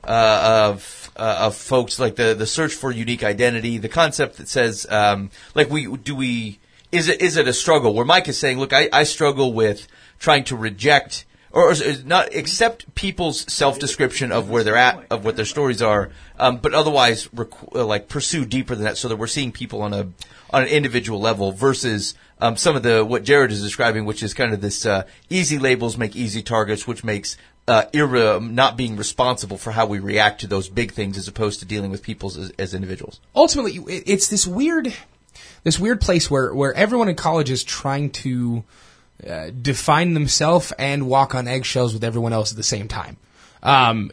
uh, of uh, of folks, like the, the search for unique identity, the concept that says, um, like, we do we is it is it a struggle? Where Mike is saying, look, I, I struggle with trying to reject or, or not accept people's self description of where they're at, of what their stories are, um, but otherwise requ- uh, like pursue deeper than that, so that we're seeing people on a on an individual level versus um, some of the what Jared is describing, which is kind of this uh, easy labels make easy targets, which makes uh, ir- not being responsible for how we react to those big things as opposed to dealing with people as, as individuals. Ultimately, it's this weird, this weird place where, where everyone in college is trying to uh, define themselves and walk on eggshells with everyone else at the same time. Um,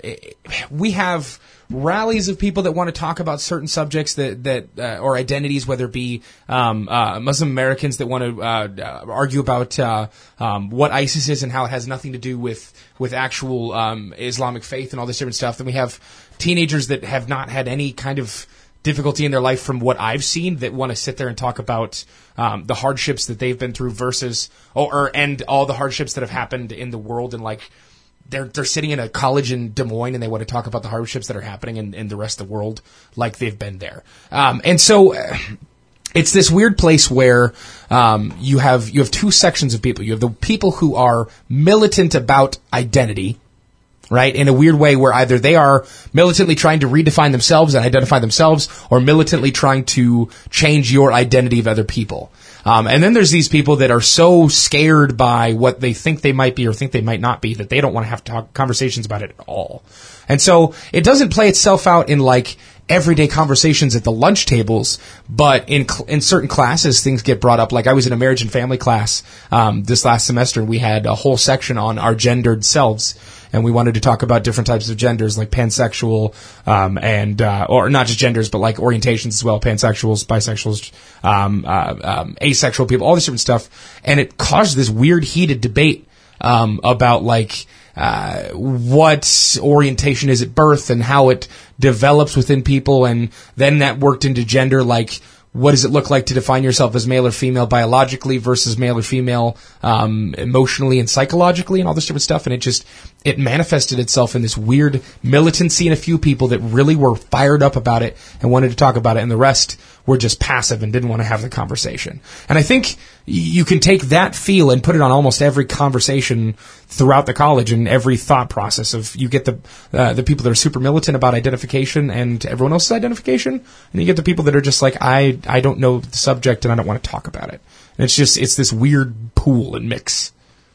we have rallies of people that want to talk about certain subjects that that uh, or identities, whether it be um, uh, Muslim Americans that want to uh, argue about uh, um, what ISIS is and how it has nothing to do with with actual um, Islamic faith and all this different stuff. Then we have teenagers that have not had any kind of difficulty in their life, from what I've seen, that want to sit there and talk about um, the hardships that they've been through versus or, or and all the hardships that have happened in the world, and like. They're they're sitting in a college in Des Moines and they want to talk about the hardships that are happening in, in the rest of the world like they've been there. Um, and so uh, it's this weird place where um, you have you have two sections of people. You have the people who are militant about identity, right, in a weird way where either they are militantly trying to redefine themselves and identify themselves, or militantly trying to change your identity of other people. Um, and then there's these people that are so scared by what they think they might be or think they might not be that they don't want to have to talk conversations about it at all. And so it doesn't play itself out in like everyday conversations at the lunch tables, but in cl- in certain classes things get brought up. Like I was in a marriage and family class um, this last semester, and we had a whole section on our gendered selves. And we wanted to talk about different types of genders, like pansexual, um, and, uh, or not just genders, but like orientations as well, pansexuals, bisexuals, um, uh, um, asexual people, all this different stuff. And it caused this weird heated debate, um, about like, uh, what orientation is at birth and how it develops within people. And then that worked into gender, like, what does it look like to define yourself as male or female biologically versus male or female um, emotionally and psychologically and all this different stuff? And it just, it manifested itself in this weird militancy in a few people that really were fired up about it and wanted to talk about it, and the rest were just passive and didn't want to have the conversation. And I think you can take that feel and put it on almost every conversation throughout the college and every thought process of, you get the uh, the people that are super militant about identification and everyone else's identification, and you get the people that are just like, I I don't know the subject and I don't want to talk about it. And it's just, it's this weird pool and mix.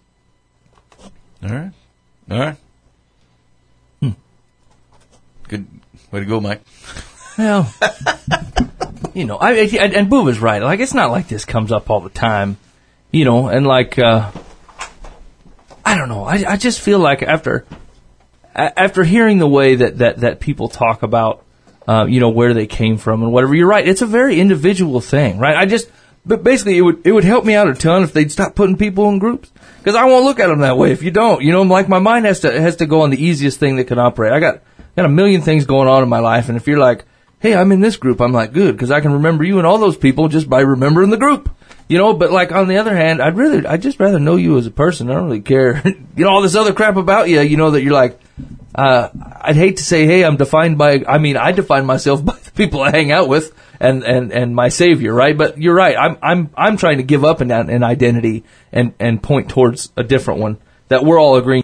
All right. All right. Hmm. Good way to go, Mike. Well, you know, I, I and Boo was right. Like, it's not like this comes up all the time, you know, and like, uh, I don't know. I, I just feel like after, after hearing the way that, that, that people talk about, uh, you know, where they came from and whatever, you're right. It's a very individual thing, right? I just, but basically it would, it would help me out a ton if they'd stop putting people in groups. Cause I won't look at them that way if you don't, you know, like my mind has to, has to go on the easiest thing that can operate. I got, got a million things going on in my life, and if you're like, hey, I'm in this group, I'm like, good, because I can remember you and all those people just by remembering the group, you know. But like on the other hand, I'd rather, I'd just rather know you as a person. I don't really care, you know, all this other crap about you, you know, that you're like, uh, I'd hate to say, hey, I'm defined by, I mean, I define myself by the people I hang out with and, and, and my savior, right? But you're right, I'm, I'm, I'm trying to give up an, an identity and, and point towards a different one that we're all agreeing